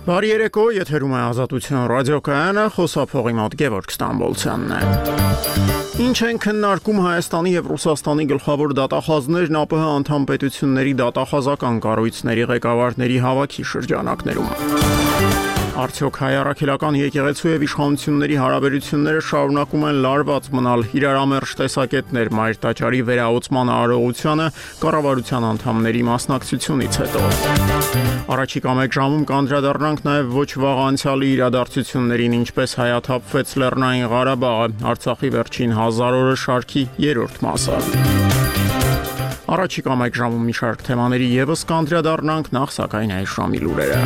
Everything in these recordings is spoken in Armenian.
Բարի երեկո, եթերում է Ազատության ռադիոկայանը, խոսափողի մոտ Գևորգ Ստամբոլցյանն է։ Ինչ են քննարկում Հայաստանի եւ Ռուսաստանի գլխավոր դատախազներն ԱՊՀ անդամ պետությունների դատախազական կառույցների ղեկավարների հավաքի շրջանակներում։ Արդյոք հայ առաքելական եկեղեցու եւ իշխանությունների հարաբերությունները շարունակում են լարված մնալ, իրարամերժ տեսակետներ Մայր տաճարի վերահոսման արարողությանը կառավարության անդամների մասնակցությունից հետո։ Առաջիկա մեկ ժամում կանդրադառնանք նաեւ ոչ վաղ անցյալի իրադարձություններին, ինչպես հայաթափվեց Լեռնային Ղարաբաղը, Արցախի վերջին 1000 օրը շարքի 3-րդ մասը։ Առաջիկա մեկ ժամում մի շարք թեմաների եւս կանդրադառնանք, նախ սակայն այս ժամի լուրերը։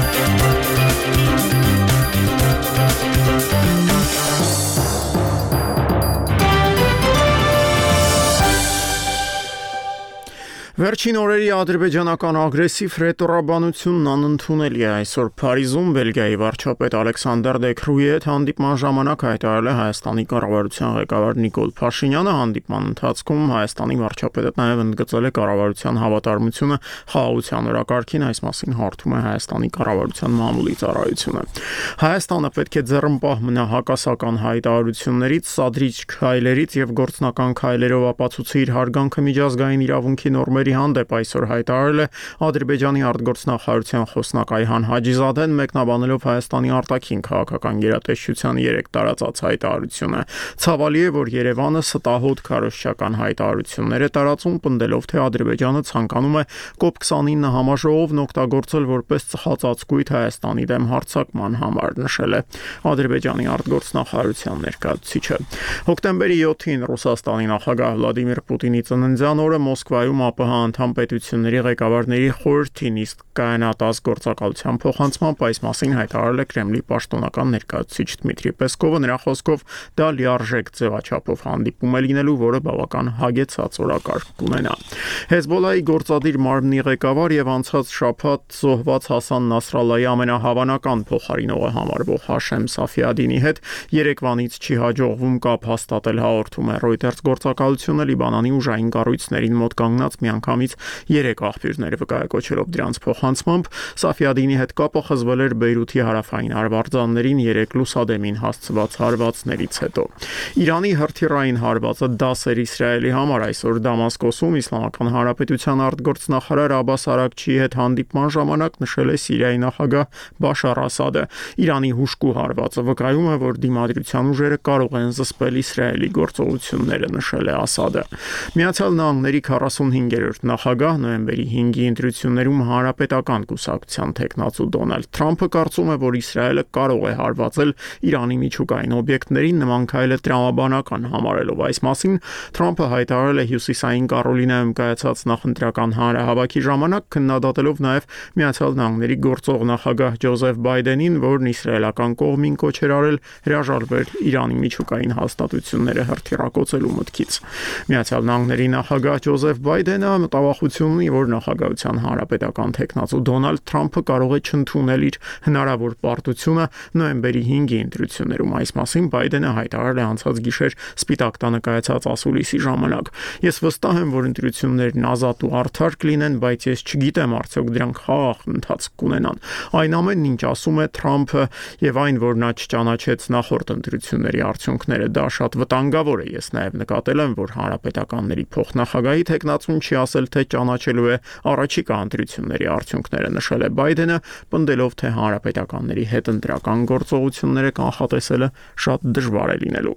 Վերջին օրերի ադրբեջանական ագրեսիվ ռետորաբանությունն անընդունելի է։ Այսօր Փարիզում Բելգիայի վարչապետ Ալեքսանդր Դեքրուի հետ հանդիպման ժամանակ հայտարարել է Հայաստանի կառավարության ղեկավար Նիկոլ Փաշինյանը։ Հանդիպման ընթացքում Հայաստանի վարչապետը նաև ընդգծել է կառավարության հավատարմությունը խաղաղության օրակարգին, այս մասին հարթում է Հայաստանի կառավարության մամուլի ծառայությունը։ Հայաստանը պետք է ձեռնպահ մնա հակասական հայտարարություններից, սադրիչ քայլերից եւ գործնական քայլերով ապացուցի իր հարգանքը միջազգային իրավունքի նորմերի հանդեպ, այսօր հայտարարել է Ադրբեջանի արտգործնախարարության խոսնակ Այհան Հաջիզադեն, մեկնաբանելով Հայաստանի արտաքին քաղաքական գերատեսչության 3 տարածած հայտարարությունը։ Ցավալի է, որ Երևանը ստահոդ քարոզչական հայտարարություններ է տարածում, պնդելով, թե Ադրբեջանը ցանկանում է COP29 համաժողովն օգտագործել որպես ծխածածկույթ Հայաստանի դեմ հարձակման համար, նշել է Ադրբեջանի արտգործնախարարության ներկայացուցիչը։ Հոկտեմբերի 7-ին Ռուսաստանի նախագահ Վլադիմիր Պուտինի ծննդյան օրը Մոսկվայում ԱՊՀ անդամ պետությունների ղեկավարների խորհրդին իսկ կայանատած գործակալության փոխանցմամբ այս մասին հայտարարել է Կրեմլի պաշտոնական ներկայացուցիչ Դմիտրի Պեսկովը։ Նրա խոսքով դա լիարժեք ձևաչափով հանդիպում է լինելու, որը բավական հագեցած օրակարգ կունենա։ Հեզբոլլայի գործադիր մարմնի ղեկավար եւ անցած շաբաթ զոհված Հասան Նասրալլայի ամենահավանական փոխարինողը համարվող Հաշեմ Սաֆիադինի հետ երեկվանից չի հաջողվում կապ հաստատել, հաղորդում է Reuters գործակալությունը։ Լիբանանի ուժային կառույցներին մոտ կանգնած միանգամից 3 աղբյուրներ վկայակոչելով դրանց փոխանցմամբ Սաֆիադինի հետ կապը խզվել էր Բեյրութի հարավային արվարձաններին 3 լուսադեմին հասցված հարվածներից հետո։ Իրանի հրթիռային հարվածը դաս էր Իսրայելի համար։ Այսօր Դամասկոսում Իսլամական Հանրապետության արտգործնախարար Աբաս Արաքչիի հետ հանդիպման ժամանակ նշել է Սիրիայի նախագահ Բաշար Ասադը։ Իրանի հուժկու հարվածը վկայում է, որ դիմադրության ուժերը կարող են զսպել Իսրայելի գործողությունները, նշել է Ասադը։ Միացյալ Նահանգների 45-րդ նախագահ նոյեմբերի 5-ի ընտրություններում հանրապետական կուսակցության տեխնացու Դոնալդ Թրամփը կարծում է, որ Իսրայելը կարող է հարվածել Իրանի միջուկային օբյեկտներին, նման քայլը տրամաբանական համարելով այս մասին Թրամփը հայտարարել է Հյուսիսային Կարոլինայում կայացած նախընտրական հանրահավաքի ժամանակ, քննադատելով նաև Միացյալ Նահանգների գործող նախագահ Ջոզեֆ Բայդենին, որն իսրայելական կողմին կոչ էր արել հրաժարվել Իրանի միջուկային հաստատությունները հրթիռակոծելու մտքից։ Միացյալ Նահանգների նախագահ Ջոզեֆ Բայդենը մտավախություն ունի, որ նախագահության հանրապետական տեխնացու Դոնալդ Թրամփը կարող է չընդունել իր հնարավոր պարտությունը նոյեմբերի 5-ի ընտրություններում։ Այս մասին Բայդենը հայտարարել է անցած գիշեր Սպիտակ տանը կայացած ասուլիսի ժամանակ։ Ես վստահ եմ, որ ընտրություններն ազատ ու արդար կլինեն, բայց ես չգիտեմ արդյոք դրանք խաղաղ ընթացք կունենան։ Այն ամենն, ինչ ասում է Թրամփը եւ այն, որ նա չճանաչեց նախորդ ընտրությունների արդյունքները, դա շատ վտանգավոր է։ Ես նաեւ նկատել եմ, որ հանրապետականների փոխնախագահի տեխնացուն չի ասել, թե ճանաչելու է առաջիկա ընտրությունների արդյունքները, նշել է Բայդենը, պնդելով, թե հանրապետականների հետ ընտրական գործողությունները կանխատեսելը շատ դժվար է լինելու։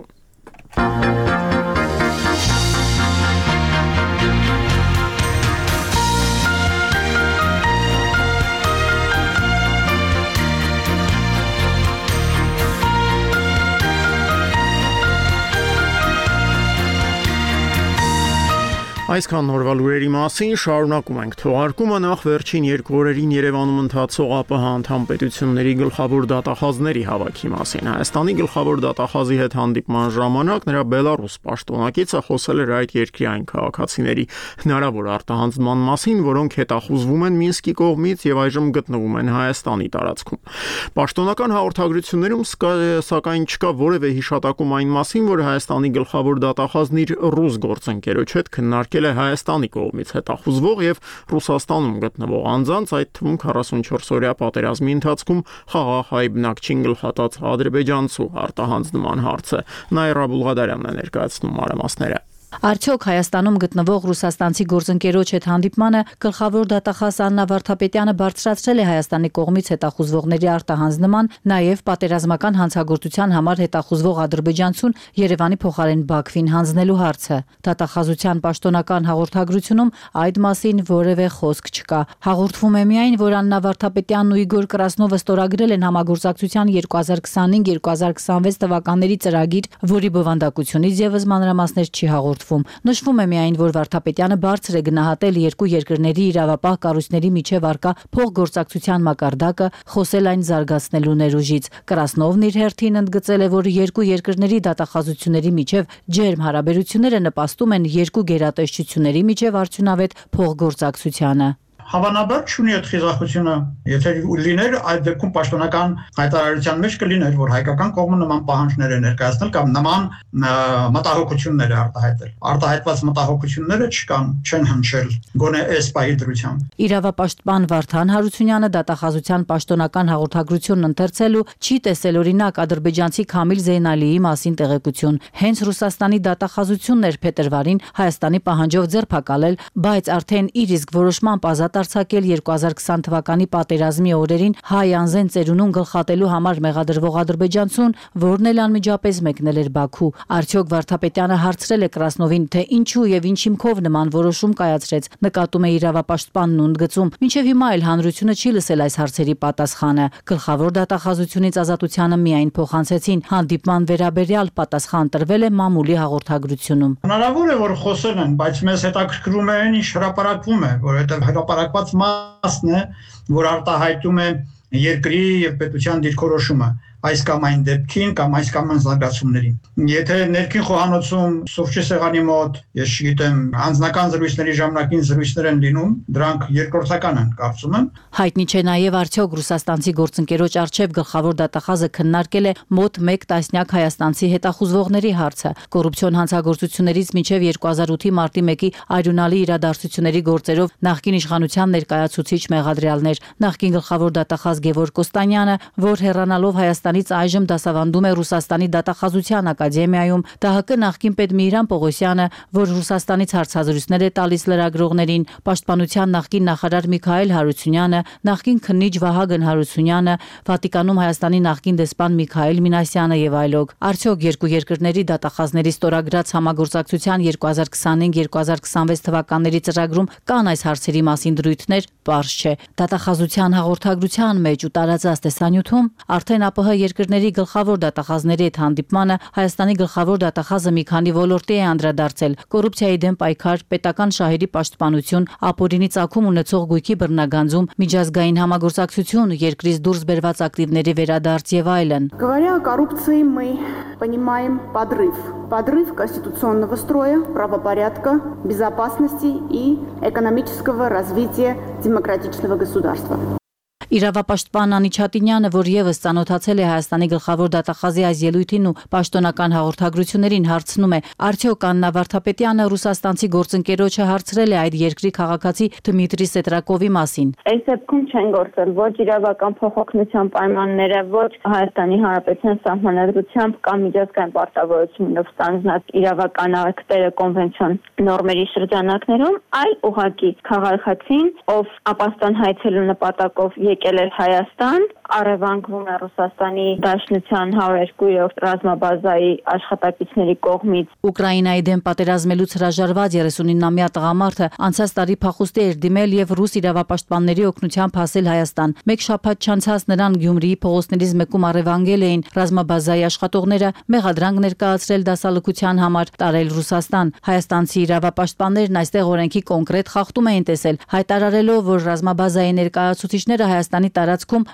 Այսքան նորվա լուրերի մասին շարունակում ենք թողարկումը նախ վերջին 2 օրերին Երևանում ընթացող ԱՊՀ անդամ պետությունների գլխավոր դատախազների հավաքի մասին։ Հայաստանի գլխավոր դատախազի հետ հանդիպման ժամանակ նրա բելարուս պաշտոնակիցը խոսել էր այդ երկրի այն քաղաքացիների հնարավոր արտահանձնման մասին, որոնք հետախուզվում են Մինսկի կողմից եւ այժմ գտնվում են Հայաստանի տարածքում։ Պաշտոնական հաղորդագրություններում սակայն չկա որևէ հիշատակում այն մասին, որ Հայաստանի գլխավոր դատախազն իր ռուս գործընկերոջ հետ քննարկել է Հայաստանի կողմից հետախուզվող եւ Ռուսաստանում գտնվող անձանց, այդ թվում 44-օրյա պատերազմի ընթացքում խաղաղ հայ բնակչին գլխատած ադրբեջանցու արտահանձնման հարցը։ Նաիրա Բուլղադարյանն է ներկայացնում մանրամասները։ Արդյոք Հայաստանում գտնվող ռուսաստանցի գործընկերոջ հետ հանդիպմանը գլխավոր դատախազ Աննա Վարդապետյանը բարձրացրել է Հայաստանի կողմից հետախուզվողների արտահանձնման, նաև պատերազմական հանցագործության համար հետախուզվող ադրբեջանցուն Երևանի փոխարեն Բաքվին հանձնելու հարցը։ Դատախազության պաշտոնական հաղորդագրությունում այդ մասին որևէ խոսք չկա։ Հաղորդվում է միայն, որ Աննա Վարդապետյանն ու Իգոր Կրասնովը ստորագրել են համագործակցության 2025-2026 թվականների ծրագիր, որի բովանդակությունից եւս մանրամասներ չի հաղորդվում։ Նշվում է միայն, որ Վարդապետյանը բարձր է գնահատել երկու երկրների իրավապահ կառույցների միջև առկա փոխգործակցության մակարդակը, խոսել այն զարգացնելու ներուժից։ Կրասնովն իր հերթին ընդգծել է, որ երկու երկրների դատախազությունների միջև ջերմ հարաբերությունները նպաստում են երկու գերատեսչությունների միջև արդյունավետ փոխգործակցությանը։ Հավանաբար չունի այդ խիզախությունը, եթե լիներ այդ դեպքում պաշտոնական հայտարարության մեջ կլիներ, որ հայկական կողմը նման պահանջներ է ներկայացնել կամ նման մտահոգություններ է արտահայտել։ Արտահայտված մտահոգությունները չկան, չեն հնչել, գոնե այս պահի դրությամբ։ Իրավապաշտպան Վարդան Հարությունյանը դատախազության պաշտոնական հաղորդագրությունն ընթերցելու չի տեսել օրինակ ադրբեջանցի Քամիլ Զեյնալիի մասին տեղեկություն։ Հենց Ռուսաստանի դատախազությունն էր փետրվարին Հայաստանի պահանջով ձերբակալել, բայց արդեն իր իսկ որոշմամբ ազատ արձակել 2020 թվականի պատերազմի օրերին հայ անձեն ծերունուն գլխատելու համար մեղադրվող ադրբեջանցուն, որն էլ անմիջապես մեկնել էր Բաքու։ Արդյոք Վարդապետյանը հարցրել է Կրասնովին, թե ինչու եւ ինչ հիմքով նման որոշում կայացրեց, նկատում է իրավապաշտպանն ու ընդգծում։ Մինչեւ հիմա էլ հանրությունը չի լսել այս հարցերի պատասխանը։ Գլխավոր դատախազությունից ազատությանը միայն փոխանցեցին, հանդիպման վերաբերյալ պատասխան տրվել է մամուլի հաղորդագրությունում։ Հնարավոր է, որ խոսել են, բայց մեզ հետաքրքրում է ինչ հրապարակվում է, որովհետեւ հրապարակված մասն է, որ արտահայտում է երկրի եւ պետության դիրքորոշումը այս կամ այն դեպքին կամ այս կամ այն զարգացումներին։ Եթե ներքին խոհանոցում սուրճի սեղանի մոտ, ես չգիտեմ, անձնական զրույցների ժամանակին զրույցներ են լինում, դրանք երկրորդական են, կարծում եմ։ Հայտնի չէ նաև արդյոք ռուսաստանցի գործընկերոջ արչև գլխավոր դատախազը քննարկել է մոտ 1 տասնյակ հայաստանցի հետախուզվողների հարցը։ Կոռուպցիոն հանցագործություններից մինչև 2008-ի մարտի 1-ի արյունալի իրադարձությունների գործերով նախկին իշխանության ներկայացուցիչ մեղադրյալներ, նախկին գլխավոր դատախազ Գևորգ Կոստանյանը, որ հեռանալով Հայաստանից այժմ դասավանդում է Ռուսաստանի դատախազության ակադեմիայում, ԴՀԿ նախկին պետ Միհրան Պողոսյանը, որ Ռուսաստանից հարցազրույցներ է տալիս լրագրողներին, Պաշտպանության նախկին նախարար Միքայել Հարությունյանը, նախկին քննիչ Վահագն Հարությունյանը, Վատիկանում Հայաստանի նախկին դեսպան Միքայել Մինասյանը եւ այլոք։ Արդյոք երկու երկրների դատախազների ստորագրած համագործակցության 2025-2026 թվականների ծրագրում կան այս հարցերի մասին դրույթներ, պարզ չէ։ Դատախազության հաղորդագրության մեջ ու տարածած տեսանյութում արդեն ԱՊՀ երկրների գլխավոր դատախազների հետ հանդիպմանը Հայաստանի գլխավոր դատախազը մի քանի ոլորտի է անդրադարձել՝ կոռուպցիայի դեմ պայքար, պետական շահերի պաշտպանություն, ապօրինի ծագում ունեցող գույքի բռնագանձում, միջազգային համագործակցություն, երկրից դուրս բերված ակտիվների վերադարձ եւ այլն։ Говоря о коррупции, мы понимаем подрыв конституционного строя, правопорядка, безопасности и экономического развития демократичного государства. Իրավապաշտպան Անի Չատինյանը, որ եւս ծանոթացել է Հայաստանի գլխավոր դատախազի այս ելույթին ու պաշտոնական հաղորդագրություններին, հարցնում է. արդյոք Աննա Վարդապետյանը ռուսաստանցի գործընկերոջը հարցրել է այդ երկրի քաղաքացի Դմիտրի Սետրակովի մասին։ Այս դեպքում չեն գործել ոչ իրավական փոխօգնության պայմանները, ոչ Հայաստանի Հանրապետության սահմանադրությամբ կամ միջազգային պարտավորություններով ստանձնած իրավական ակտերը կոնվենցիոն նորմերի շրջանակներում, այլ ուղղակի քաղաքացին, ով ապաստան հայցելու նպատակով եկել էր Հայաստան, առևանգվում է Ռուսաստանի Դաշնության 102-րդ ռազմաբազայի աշխատակիցների կողմից։ Ուկրաինայի դեմ պատերազմելուց հրաժարված 39-ամյա տղամարդը անցած տարի փախուստի էր դիմել եւ ռուս իրավապաշտպանների օգնությամբ հասել Հայաստան։ Մեկ շաբաթ չանցած նրան Գյումրիի փողոցներից մեկում առևանգել էին ռազմաբազայի աշխատողները, մեղադրանք ներկայացրել դասալքության համար, տարել Ռուսաստան։ Հայաստանցի իրավապաշտպաններն այստեղ օրենքի կոնկրետ խախտում էին տեսել, հայտարարելով, որ ռազմաբազայի ներկայացուցիչները Հայաստանի տարածքում որևէ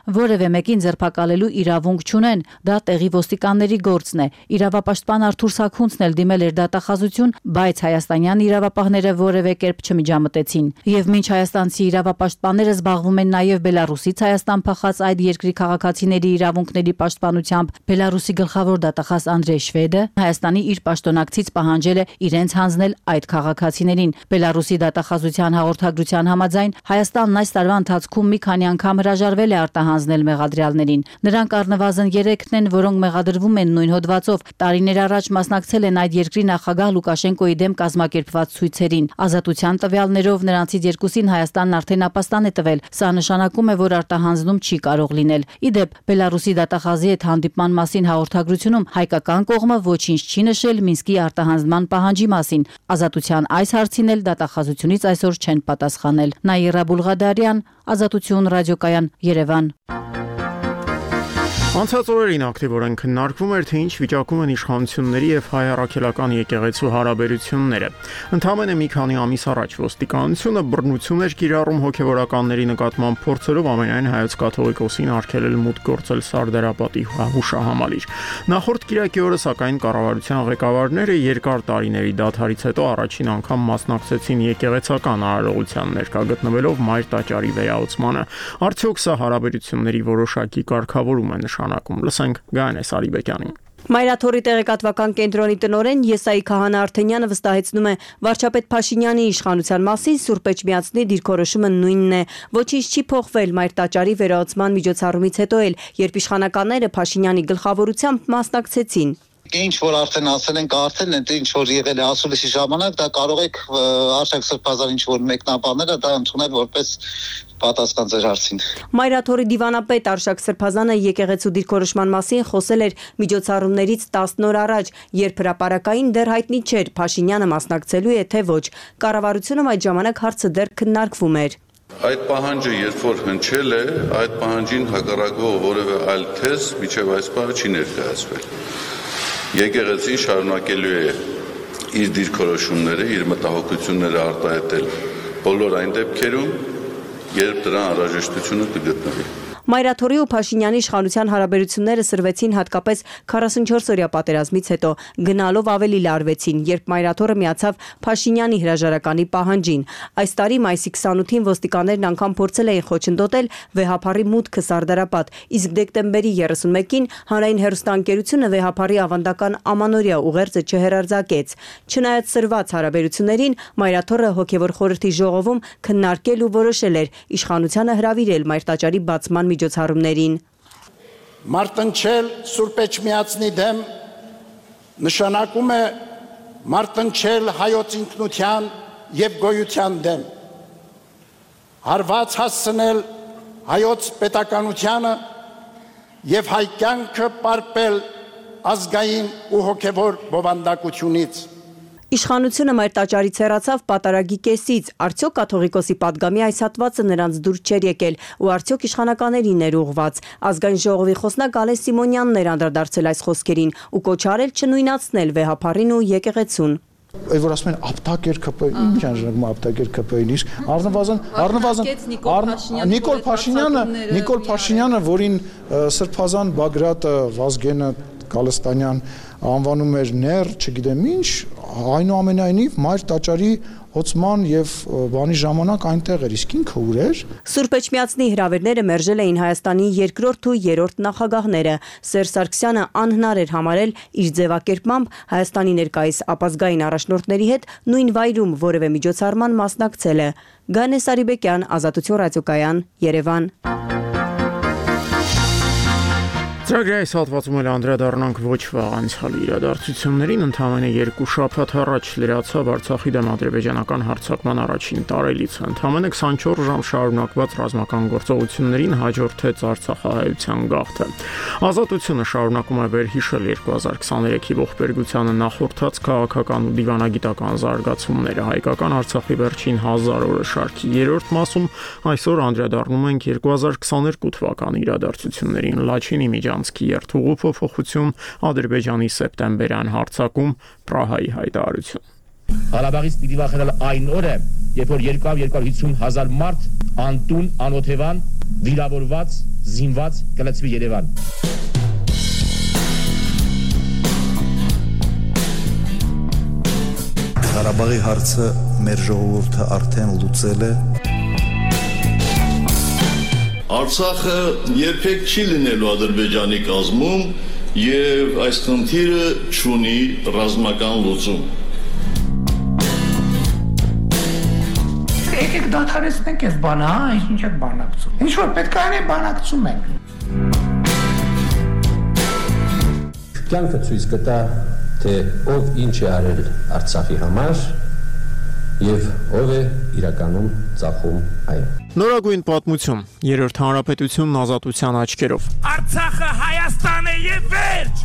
որևէ մեկին ձերբակալելու իրավունք չունեն, դա տեղի ոստիկանների գործն է։ Իրավապաշտպան Արթուր Սաքունցն էլ դիմել էր դատախազություն, բայց հայաստանյան իրավապահները որևէ կերպ չմիջամտեցին։ Եվ մինչ հայաստանցի իրավապաշտպանները զբաղվում են նաև Բելարուսից Հայաստան փախած այդ երկրի քաղաքացիների իրավունքների պաշտպանությամբ, Բելարուսի գլխավոր դատախազ Անդրեյ Շվեդը Հայաստանի իր պաշտոնակցից պահանջել է իրենց հանձնել այդ քաղաքացիներին։ Բելարուսի դատախազության հաղորդագրության համաձայն Հայաստանն այս տարվա ընթացքում մի քանի անգամ հրաժարվել է արտահանձնել մեղադրյալներին։ Նրանք առնվազն 3-ն են, որոնք մեղադրվում են նույն հոդվածով, տարիներ առաջ մասնակցել են այդ երկրի նախագահ Լուկաշենկոյի դեմ կազմակերպված ցույցերին։ Ազատության տվյալներով նրանցից 2-ին Հայաստանն արդեն ապաստան է տվել։ Սա նշանակում է, որ արտահանձնում չի կարող լինել։ Ի դեպ, Բելարուսի դատախազի հետ հանդիպման մասին հաղորդագրությունում հայկական կողմը ոչինչ չի նշել Մինսկի արտահանձնման պահանջի մասին։ Ազատության այս հարցին էլ դատախազությունից այսօր չեն պատասխանել։ Նաիրա Բուլղադարյան, Ազատություն ռադիոկայան, Երևան։ Անցած օրերին ակտիվորեն քննարկվում էր, թե ինչ վիճակում են իշխանությունների եւ հայ առաքելական եկեղեցու հարաբերությունները։ Ընդամենը մի քանի ամիս առաջ ոստիկանությունը բռնություն էր կիրառում հոգեվորականների նկատմամբ, փորձելով ամենայն հայոց կաթողիկոսին արգելել մուտք գործել Սարդարապատի հուշահամալիր։ Նախորդ կիրակի օրը, սակայն, կառավարության ղեկավարները երկար տարիների դադարից հետո առաջին անգամ մասնակցեցին եկեղեցական արարողության ներկա գտնվելով Մայր տաճարի վերահսկմանը։ Արդյոք սա հարաբերությունների որոշակի կարգավորում է Լսենք Գայանե Սարիբեկյանին։ Մայրաթորի տեղեկատվական կենտրոնի տնօրեն Եսայի Քահանա Արթենյանը վստահեցնում է, վարչապետ Փաշինյանի իշխանության մասին Սուրբ Էջմիածնի դիրքորոշումը նույնն է։ Ոչինչ չի փոխվել Մայր տաճարի վերահսկման միջոցառումից հետո էլ, երբ իշխանականները Փաշինյանի գլխավորությամբ մասնակցեցին։ Ինչ որ արդեն ասել են, կարդել են, ինչ որ եղել է ասուլիսի ժամանակ, դա կարող եք Արշակ Սրբազան ինչ որ մեկնաբանելը դա ընդունել որպես պատասխան ձեր հարցին։ Մայրաթորի դիվանապետ Արշակ Սրբազանը եկեղեցու դիրքորոշման մասին խոսել էր միջոցառումներից 10 օր առաջ, երբ հրապարակային դեռ հայտնի չէր Փաշինյանը մասնակցելու է թե ոչ։ Կառավարությունում այդ ժամանակ հարցը դեռ քննարկվում էր։ Այդ պահանջը երբ որ հնչել է, այդ պահանջին հակառակվող որևէ այլ թեզ մինչև այս պահը չի ներկայացվել։ Եկեղեցին շարունակելու է իր դիրքորոշումները, իր մտահոգությունները արտահայտել բոլոր այն դեպքերում, երբ դրան անհրաժեշտությունը կգտնվի։ Մայրաթորի ու Փաշինյանի իշխանության հարաբերությունները սրվեցին հատկապես 44-օրյա պատերազմից հետո, գնալով ավելի լարվեցին, երբ Մայրաթորը միացավ Փաշինյանի հրաժարականի պահանջին։ Այս տարի մայիսի 28-ին ոստիկաններն անգամ փորձել էին խոչընդոտել վեհափարի մուտքը Սարդարապատ, իսկ դեկտեմբերի 31-ին հանրային հեռուստաընկերությունը վեհափարի ավանդական ամանորյա ուղերձը չհեռարձակեց։ Չնայած սրված հարաբերություններին, Մայրաթորը հոգևոր խորհրդի ժողովում քննարկել ու որոշել էր իշխանությանը հրավիրել Մայր տաճարի բացման միջոցառումներին։ Մարտնչել Սուրբ Էջմիածնի դեմ նշանակում է մարտնչել հայոց ինքնության եւ գոյության դեմ, հարված հասցնել հայոց պետականությանը եւ հայ կյանքը պարպել ազգային ու հոգեվոր բովանդակությունից։ Իշխանությունը Մայր տաճարից հեռացավ պատարագի կեսից, արդյոք կաթողիկոսի պատգամի այս հատվածը նրանց դուր չէր եկել ու արդյոք իշխանականներին էր ուղված։ Ազգային ժողովի խոսնակ Ալեն Սիմոնյանն էր անդրադարձել այս խոսքերին ու կոչ արել չնույնացնել վեհափարին ու եկեղեցուն։ Այդ որ ասում են ապտակեր ԿՊ, ինչ անժանակում ապտակեր ԿՊ-ին, իսկ առնվազն Նիկոլ Փաշինյանը, որին Սրբազան Բագրատը, Վազգենը, Գալստանյան անվանում էր ներ, չգիտեմ ինչ, այնուամենայնիվ Մայր տաճարի հոսման եւ բանի ժամանակ այնտեղ էր, իսկ ինքը ուր էր։ Սուրբ Էջմիածնի հրավերները մերժել էին Հայաստանի երկրորդ ու երրորդ նախագահները։ Սերժ Սարգսյանը անհնար էր համարել իր ձևակերպմամբ Հայաստանի ներկայիս ապազգային առաջնորդների հետ նույն վայրում որևէ միջոցառման մասնակցելը։ Գայանե Սարիբեկյան, Ազատություն ռադիոկայան, Երևան։ Ծրագրի այս հատվածում էլ անդրադառնանք ոչ վաղ անցյալի իրադարձություններին, ընդամենը 2 շաբաթ առաջ լրացավ Արցախի դեմ ադրբեջանական հարձակման առաջին տարելիցը։ Ընդամենը 24 ժամ շարունակված ռազմական գործողություններին հաջորդեց արցախահայության գաղթը։ Ազատությունը շարունակում է վերհիշել 2023-ի ողբերգությանը նախորդած քաղաքական ու դիվանագիտական զարգացումները։ Հայկական Արցախի վերջին 1000 օրը շարքի 3-րդ մասում այսօր անդրադառնում ենք 2022 թվականի իրադարձություններին։ Լաչինի միջանցքի երթուղու փոփոխություն, Ադրբեջանի սեպտեմբերյան հարձակում, Պրահայի հայտարարություն։ Ղարաբաղից պիտի վախենալ այն օրը, երբ որ 250,000 մարդ անտուն, անօթևան վիրավորված, զինված կլցվի Երևան։ Ղարաբաղի հարցը մեր ժողովուրդը արդեն լուծել է։ Արցախը երբեք չի լինելու Ադրբեջանի կազմում եւ այս խնդիրը չունի ռազմական լուծում։ Եկեք դադարեցնենք այս բանը, ինչ եք բանակցում։ Ինչ որ պետք է անենք, բանակցում ենք։ Կյանքը ցույց կտա, թե ով ինչ է արել Արցախի համար եւ ով է իրականում ծախում այն։ Նորագույն պատմություն, Երրորդ հանրապետությունն ազատության աչքերով։ Արցախը Հայաստան է եւ վերջ։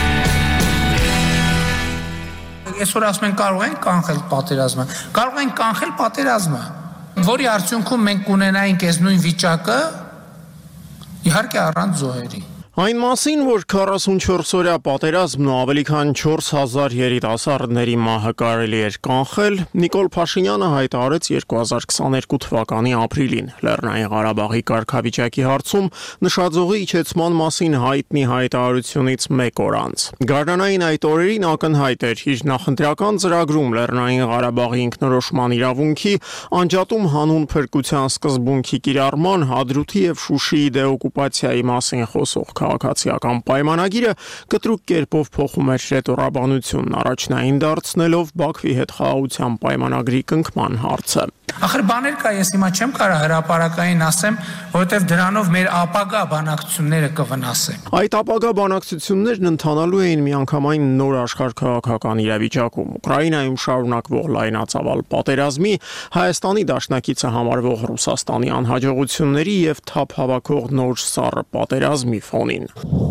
Այսօր ասում են կարող ենք կանխել պատերազմը։ Կարող ենք կանխել պատերազմը, որի արդյունքում մենք կունենայինք այս նույն վիճակը, իհարկե առանց զոհերի։ Այն մասին, որ 44-օրյա պատերազմն ու ավելի քան 4000 երիտասարդների մահը կարելի էր կանխել, Նիկոլ Փաշինյանը հայտարարեց 2022 թվականի ապրիլին Լեռնային Ղարաբաղի կարգավիճակի հարցում նշաձողի իջեցման մասին հայտնի հայտարարությունից մեկ օր անց։ Գարնանային այդ օրերին ակնհայտ էր իր նախընտրական ծրագրում Լեռնային Ղարաբաղի ինքնորոշման իրավունքի, անջատում հանուն փրկության սկզբունքի կիրառման, Հադրութի եւ Շուշիի դեօկուպացիայի մասին խոսող քաղաքացիական պայմանագիրը կտրուկ կերպով փոխում էր ռետորաբանությունն, առաջնային դարձնելով Բաքվի հետ խաղաղության պայմանագրի կնքման հարցը։ Ախր բաներ կա, ես հիմա չեմ կարող հրապարակային ասեմ, որովհետև դրանով մեր ապագա բանակցությունները կվնասեն։ Այդ ապագա բանակցություններն ընթանալու էին միանգամայն նոր աշխարհ քաղաքական իրավիճակում։ Ուկրաինայում շարունակվող լայնածավալ պատերազմի, Հայաստանի դաշնակիցը համարվող Ռուսաստանի անհաջողությունների եւ թափ հավաքող նոր սառը պատերազմի ֆոնին։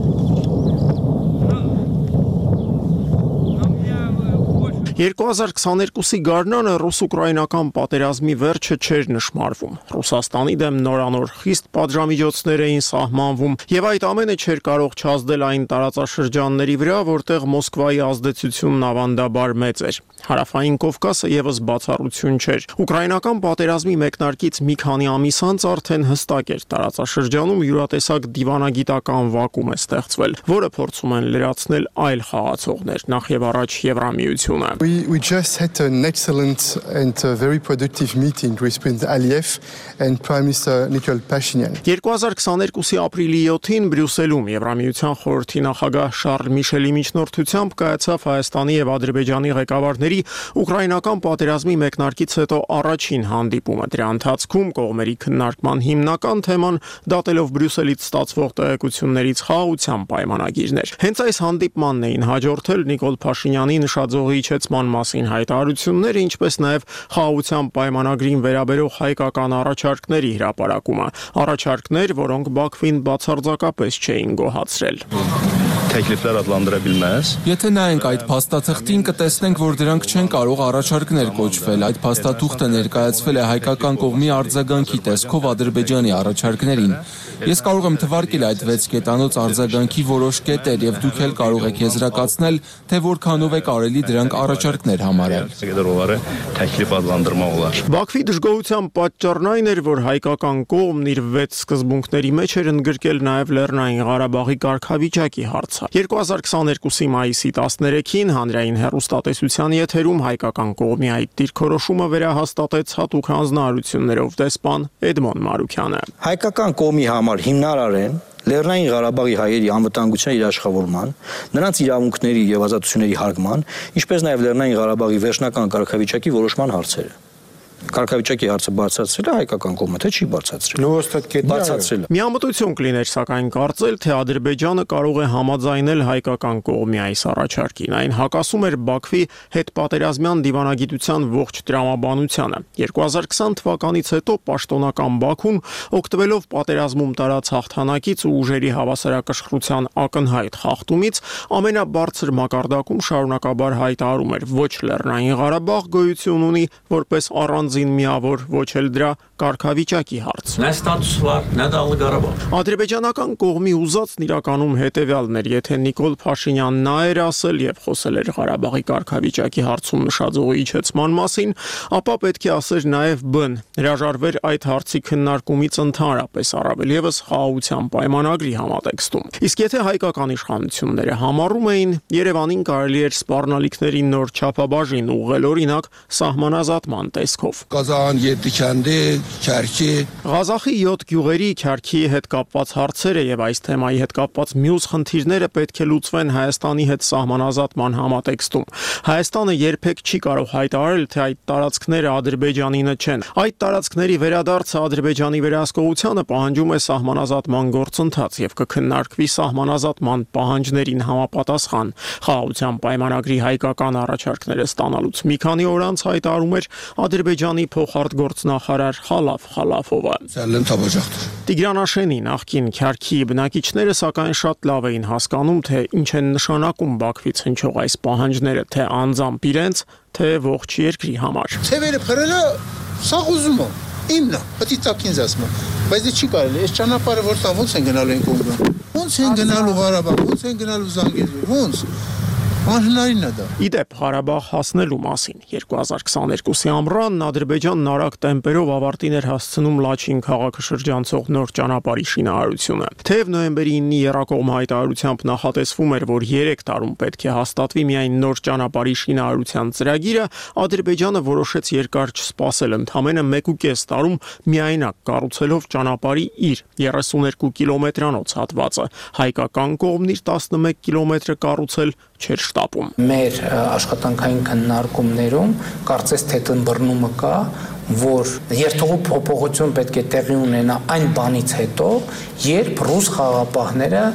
2022-ի գարնանը ռուս-ուկրաինական պատերազմի վերջը չէր նշմարվում։ Ռուսաստանի դեմ նորանոր խիստ պատժամիջոցներ էին սահմանվում, եւ այդ ամենը չէր կարող չազդել այն տարածաշրջանների վրա, որտեղ Մոսկվայի ազդեցությունն ավանդաբար մեծ էր։ Հարավային Կովկասը եւս բացառություն չէր։ Ուկրաինական պատերազմի մեկնարկից մի քանի ամիս անց արդեն հստակ էր տարածաշրջանում յուրատեսակ դիվանագիտական վակուում է ստեղծվել, որը փորձում են լրացնել այլ խաղացողներ, նախ եւ առաջ Եվրամիությունը։ We just had an excellent and very productive meeting with President Aliyev and Prime Minister Nikol Pashinyan. 2022-ի ապրիլի 7-ին Բրյուսելում Եվրամիության խորհրդի նախագահ Շարլ Միշելի միջնորդությամբ կայացավ Հայաստանի եւ Ադրբեջանի ղեկավարների ուկրաինական պատերազմի մեկնարկից հետո առաջին հանդիպումը։ Դրա ընթացքում կողմերի քննարկման հիմնական թեման դատելով Բրյուսելից ստացվող տեղեկություններից խաղաղության պայմանագիրն էր։ Հենց այս հանդիպմանն էին հաջորդել Նիկոլ Փաշինյանի նշաձողի իջեցման մասին հայտարարությունները, ինչպես նաև խաղաղության պայմանագրին վերաբերող հայկական առաջարկների հրապարակումը, առաջարկներ, որոնք Բաքվին բացարձակապես չէին գոհացրել։ Təkliflər adlandıra bilməz։ Եթե նայենք այդ փաստաթղթին, կտեսնենք, որ դրանք չեն կարող առաջարկներ կոչվել։ Այդ փաստաթուղթը ներկայացվել է հայկական կողմի արձագանքի տեսքով Ադրբեջանի առաջարկներին։ Ես կարող եմ թվարկել այդ 6 կետանոց արձագանքի որոշ կետեր եւ դուք էլ կարող եք եզրակացնել, թե որքանով է կարելի դրանք առաջարկներ համարել։ Բաքվի դժգոհության պատճառն այն էր, որ հայկական կողմն իր 6 սկզբունքների մեջ էր ընդգրկել նաև Լեռնային Ղարաբաղի կարգավիճակի հարցը։ 2022-ի մայիսի 13-ին հանրային հեռուստատեսության եթերում հայկական կողմի այդ դիրքորոշումը վերահաստատեց հատուկ հանձնարարություններով դեսպան Էդմոն Մարուքյանը։ Հայկական կողմի համար հիմնարար Լեռնային Ղարաբաղի հայերի անվտանգության երաշխավորման, նրանց իրավունքների եւ ազատությունների հարգման, ինչպես նաեւ Լեռնային Ղարաբաղի վերջնական կարգավիճակի որոշման հարցերը։ Կարգավիճակի հարցը բարձրացրել է հայկական կողմը, թե չի բարձրացրել։ Բարձրացրել է։ Միամտություն կլիներ սակայն կարծել, թե Ադրբեջանը կարող է համաձայնել հայկական կողմի այս առաջարկին։ Այն հակասում էր Բաքվի հետպատերազմյան դիվանագիտության ողջ տրամաբանությանը։ 2020 թվականից հետո պաշտոնական Բաքուն, օգտվելով պատերազմում տարած հաղթանակից ու ուժերի հավասարակշռության ակնհայտ խախտումից, ամենաբարձր մակարդակում շարունակաբար հայտարարում էր ոչ Լեռնային Ղարաբաղ գոյություն ունի որպես առանձին առանձին միավոր, ոչ էլ դրա կարգավիճակի հարց։ Nə status var, nə Dağlıq Qarabağ։ Ադրբեջանական կողմի ուզածն իրականում հետևյալն էր, եթե Նիկոլ Փաշինյանն նա էր ասել եւ խոսել էր Ղարաբաղի կարգավիճակի հարցում նշած ուղի իջեցման մասին, ապա պետք է ասեր նաեւ Բ-ն, հրաժարվեր այդ հարցի քննարկումից ընդհանրապես, առավել եւս խաղաղության պայմանագրի համատեքստում։ Իսկ եթե հայկական իշխանությունները համառում էին, Երևանին կարելի էր սպառնալիքների նոր չափաբաժին ուղղել, օրինակ սահմանազատման տեսքով։ Կազան, Երդիքանդի, Քյարքի Ղազախի 7 գյուղերի Քյարքի հետ կապված հարցերը եւ այս թեմայի հետ կապված մյուս խնդիրները պետք է լուծվեն Հայաստանի հետ սահմանազատման համատեքստում։ Հայաստանը երբեք չի կարող հայտարարել, թե այդ տարածքները Ադրբեջանինը չեն։ Այդ տարածքների վերադարձը Ադրբեջանի վերահսկողությանը պահանջում է սահմանազատման գործընթաց եւ կքննարկվի սահմանազատման պահանջներին համապատասխան։ Խաղաղության պայմանագրի հայկական առաջարկները ստանալուց մի քանի օր անց հայտարարում էր Ադրբեջանի փոխարտգործնախարար Խալաֆովը։ Տիգրանաշենի նախկին Քյարքի բնակիչները սակայն շատ լավ էին հասկանում, թե ինչ են նշանակում Բաքվից հնչող այս պահանջները, թե անձամբ իրենց, թե ողջ երկրի համար։ Ցևերը փրելը սաղ ուզում եմ, իմն է, պետք է ցակին ասում։ Բայց դե չի կարելի, այս ճանապարհը որտեղ ոնց են գնալու են կողմը։ Ոնց են գնալու Ղարաբաղ, ոնց են գնալու Զանգեզուր, ոնց։ Անհնարին է դա։ Իդեպ Ղարաբաղ հասնելու մասին 2022-ի ամռանն Ադրբեջանն արագ տեմպերով ավարտին էր հասցնում Լաչին քաղաքը շրջանցող նոր ճանապարհի շինարարությունը։ Թեև նոյեմբերի 9-ի երակողմ հայտարարությամբ նախատեսվում էր, որ 3 տարում պետք է հաստատվի միայն նոր ճանապարհի շինարարության ծրագիրը, Ադրբեջանը որոշեց երկար չսպասել, ընդամենը 1.5 տարում միայնակ կառուցելով ճանապարհի իր 32 կիլոմետրանոց հատվածը։ Հայկական կողմն իր 11 կիլոմետրը կառուցել չէր շտապում։ Մեր աշխատանքային քննարկումներում կարծես թե ըմբռնումը կա, որ երթուղու փոփոխություն պետք է տեղի ունենա այն բանից հետո, երբ ռուս խաղաղապահները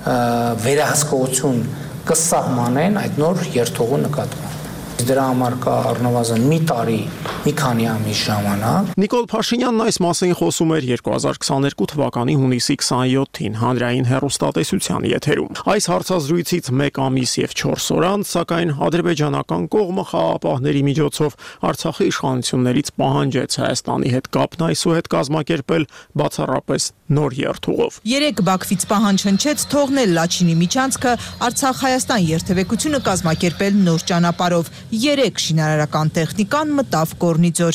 վերահսկողություն կսահմանեն այդ նոր երթուղու նկատմամբ։ Դրա համար կա առնվազն մի տարի, մի քանի ամիս ժամանակ։ Նիկոլ Փաշինյանն այս մասին խոսում էր 2022 թվականի հունիսի 27-ին հանրային հեռուստատեսության եթերում։ Այս հարցազրույցից 1 ամիս եւ 4 օր անց, սակայն ադրբեջանական կողմը խաղաղապահների միջոցով Արցախի իշխանություններից պահանջեց Հայաստանի հետ կապն այսուհետ կազմակերպել բացառապես նոր երթուղով։ 3 Բաքվից պահանջ հնչեց թողնել Լաչինի միջանցքը, Արցախ-Հայաստան երթևեկությունը կազմակերպել նոր ճանապարհով։ 3 շինարարական տեխնիկան մտավ Կորնիձոր։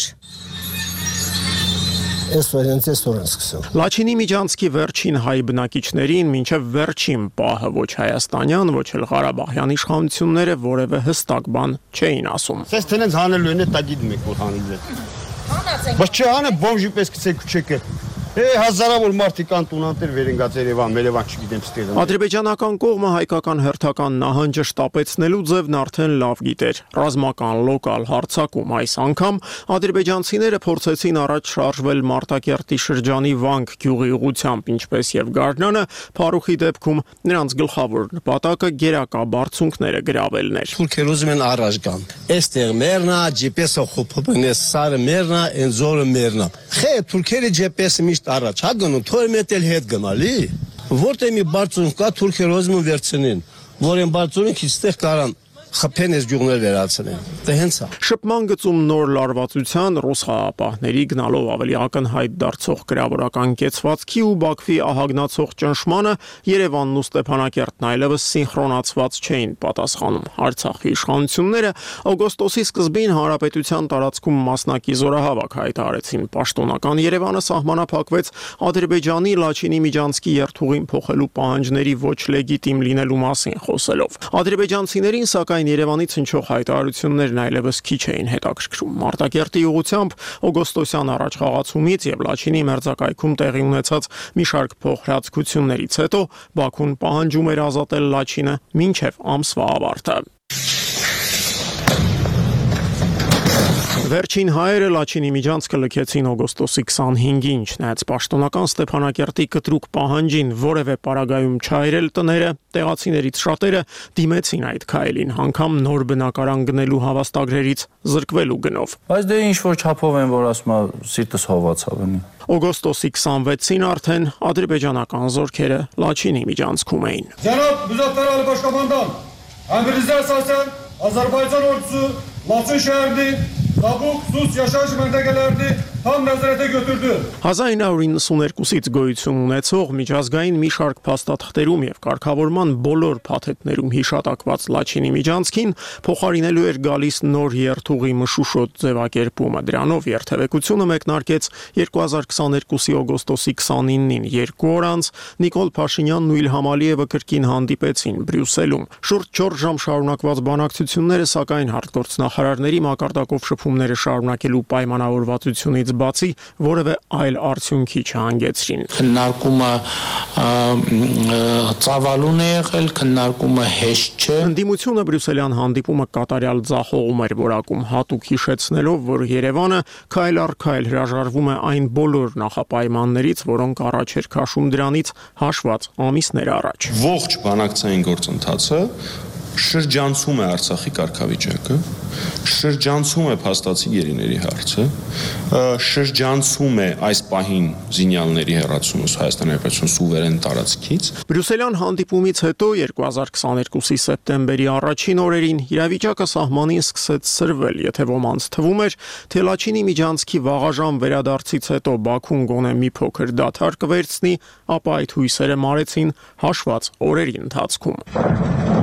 Լաչինի միջանցքի վերջին հայ բնակիչներին մինչև վերջին պահը ոչ հայաստանյան, ոչ էլ ղարաբաղյան իշխանությունները որևէ հստակ բան չէին ասում։ Սես տենց հանելու են դա գիտում եք որ հանել են։ Բայց չհանը բոմժի պես կցեք չեկը։ Հազարավոր մարդիկ անտունանտեր վերընկած Երևան, Երևան չգիտեմ ստեղ։ Ադրբեջանական կողմը հայկական հերթական նահանջը շտապեցնելու ձևն արդեն լավ գիտեր։ Ռազմական լոկալ հարձակում այս անգամ ադրբեջանցիները փորձեցին առաջ շարժվել Մարտակերտի շրջանի Վանք գյուղի ուղությամբ, ինչպես եւ Գարնանը, Փարուխի դեպքում նրանց գլխավոր նպատակը գերակա բարձունքները գրավելն էր։ Թուրքերը ուզում են առաջ գան։ Այստեղ մերնա, GPS-ը խոփում է, սարը մերնա, ընձորը մերնա։ Խե թուրքերը GPS-ը միշտ առաջ հա գնում, թող մետել հետ գնալի։ Որտե մի բարձունք կա թուրքերը ուզում են վերցնեն, որ են բարձունք իստեղ կարան խփեն այս գյուղներ վերացնեն։ Դե հենց է։ Շփման գծում նոր լարվածության ռուս խաղաղապահների գնալով ավելի ակնհայտ դարձող գրավորական կեցվածքի ու Բաքվի ահագնացող ճնշմանը Երևանն ու Ստեփանակերտն այլևս սինխրոնացված չէին պատասխանում։ Արցախի իշխանությունները օգոստոսի սկզբին հանրապետության տարածքում մասնակի զորահավաք հայտարարեցին։ Պաշտոնական Երևանը սահմանափակվեց Ադրբեջանի Լաչինի միջանցքի երթուղին փոխելու պահանջների ոչ լեգիտիմ լինելու մասին խոսելով։ Ադրբեջանցիներին սակայն Երևանից հնչող հայտարարություններն այլևս քիչ էին հետաքրքրում։ Մարտակերտի ուղղությամբ օգոստոսյան առաջխաղացումից եւ Լաչինի մերձակայքում տեղի ունեցած մի շարք փոխհրաձգություններից հետո Բաքուն պահանջում էր ազատել Լաչինը մինչեւ ամսվա ավարտը։ Վերջին հայերը Լաչինի միջանցքը լքեցին օգոստոսի 25-ին, չնայած պաշտոնական Ստեփանակերտի կտրուկ պահանջին որևէ պարագայում չայրել տները, տեղացիներից շատերը դիմեցին այդ քայլին, անգամ նոր բնակարան գնելու հավաստագրերից զրկվելու գնով։ Բայց դե ինչ որ չափով են, որ ասում է սիրտս հովացավ ունի։ Օգոստոսի 26-ին արդեն ադրբեջանական զորքերը Լաչինի միջանցքում էին։ Cənab Müzəffər Başkomandan, əmrinizə əsasən Azərbaycan ordusu Laçın şəhərinin Tabuk sus yaşayış məntəqələrini tam nəzarətə götürdü. 1992-ից գոյություն ունեցող միջազգային մի շարք փաստաթղթերում եւ կարգավորման բոլոր փաթեթներում հիշատակված Լաչինի միջանցքին փոխարինելու էր գալիս նոր երթուղի մշուշոտ ձևակերպումը։ Դրանով երթևեկությունը մեկնարկեց 2022-ի օգոստոսի 29-ին 2 օր անց Նիկոլ Փաշինյանն ու Իլհամ Ալիևը կրկին հանդիպեցին Բրյուսելում։ Շուրջ 4 ժամ շարունակված բանակցությունները սակայն արտգործնախարարների մակարդակով շփումները շարունակելու պայմանավորվածությունից բացի որևէ այլ արդյունքի չհանգեցրին։ Քննարկումը ծավալուն է եղել, քննարկումը հեշտ չէ։ Ընդդիմությունը Բրյուսելյան հանդիպումը կատարյալ ձախողում էր որակում, հատուկ հիշեցնելով, որ Երևանը քայլ առ քայլ հրաժարվում է այն բոլոր նախապայմաններից, որոնք առաջ էր քաշում դրանից հաշված ամիսներ առաջ։ Ողջ բանակցային գործընթացը շրջանցում է Արցախի կարգավիճակը, շրջանցում է փաստացի գերիների հարցը, շրջանցում է այս պահին զինյալների հեռացումը Հայաստանի Հանրապետության սուվերեն տարածքից։ Բրյուսելյան հանդիպումից հետո 2022-ի սեպտեմբերի առաջին օրերին իրավիճակը սահմանին սկսեց սրվել, եթե ոմանց թվում էր, թե Լաչինի միջանցքի վաղաժամ վերադարձից հետո Բաքուն գոնե մի փոքր դադար կվերցնի, ապա այդ հույսերը մարեցին հաշված օրերի ընթացքում։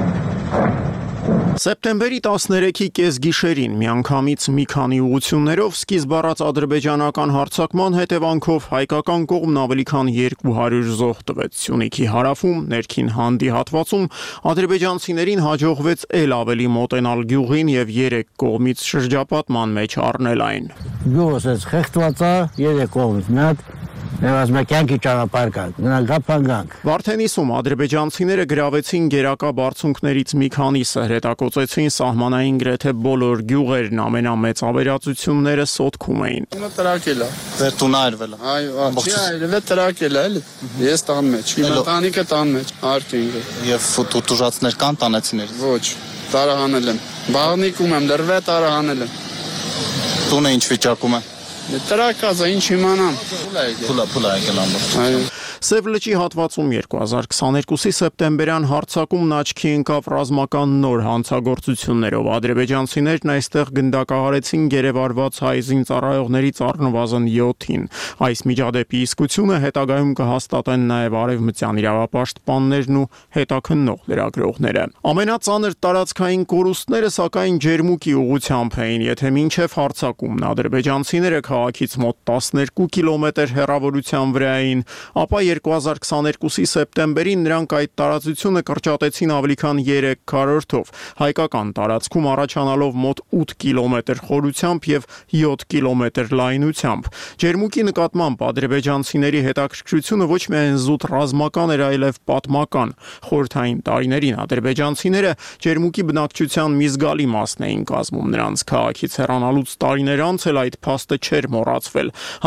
Սեպտեմբերի 13-ի կեսգիշերին միանգամից մի քանի ուղղություններով սկիզբ առած ադրբեջանական հարձակման հետևանքով հայկական կողմն ավելի քան 200 զոհ տվեց։ Սյունիքի հարավում, ներքին հանդի հատվածում ադրբեջանցիներին հաջողվեց էլ ավելի մոտենալ գյուղին եւ 3 կողմից շրջապատման մեջ առնել այն։ Գյուղը խեղդված է 3 կողմից մի հատ Կյանքի ճանապարհ կա, գնալ գապանգանք։ Վարդենիսում ադրբեջանցիները գրավեցին գերակա բարձունքներից մի քանիսը, հրետակոծեցին սահմանային գրեթե բոլոր գյուղերն, ամենամեծ ավերածությունները Սոտքում էին։ Տրակել է։ Վերտունա արվել է։ Այո, չի տրակել է, էլի։ Ես տան մեջ, իմ ընտանիքը տան մեջ, արկինգը։ Եվ տուժածներ կան տանեցիներ։ Ոչ, տարահանել եմ։ Բաղնիկում եմ, լրվե տարահանել եմ։ Տունը ինչ վիճակում է։ Տրակածը ինչ իմանամ։ Փուլա եկել ամբողջ։ Սև լճի հատվածում 2022-ի սեպտեմբերյան հարձակումն աչքի ընկավ ռազմական նոր հանցագործություններով։ Ադրբեջանցիներն այստեղ գնդակահարեցին գերեվարված հայ զինծառայողներից առնվազն 7-ին։ Այս միջադեպի իսկությունը հետագայում կհաստատեն նաև արևմտյան իրավապաշտպաններն ու հետաքննող լրագրողները։ Ամենածանր տարածքային կորուստները սակայն ջերմուկի ուղղությամբ էին, եթե մինչև հարձակումն ադրբեջանցիները քաղաքից մոտ 12 կիլոմետր հեռավորության վրա էին, ապա 2022-ի սեպտեմբերին նրանք այդ տարածությունը կրճատեցին ավելի քան 3 քառորդով, հայկական տարածքում առաջանալով մոտ 8 կիլոմետր խորությամբ եւ 7 կիլոմետր լայնությամբ։ Ջերմուկի նկատմամբ ադրբեջանցիների հետաքրքրությունը ոչ միայն զուտ ռազմական էր, այլև պատմական։ Խորհրդային տարիներին ադրբեջանցիները ջերմուկի բնակչության մի զգալի մասն էին կազմում, նրանց քաղաքից հեռանալուց տարիներ անց էլ այդ փաստը չէր մոռացվել։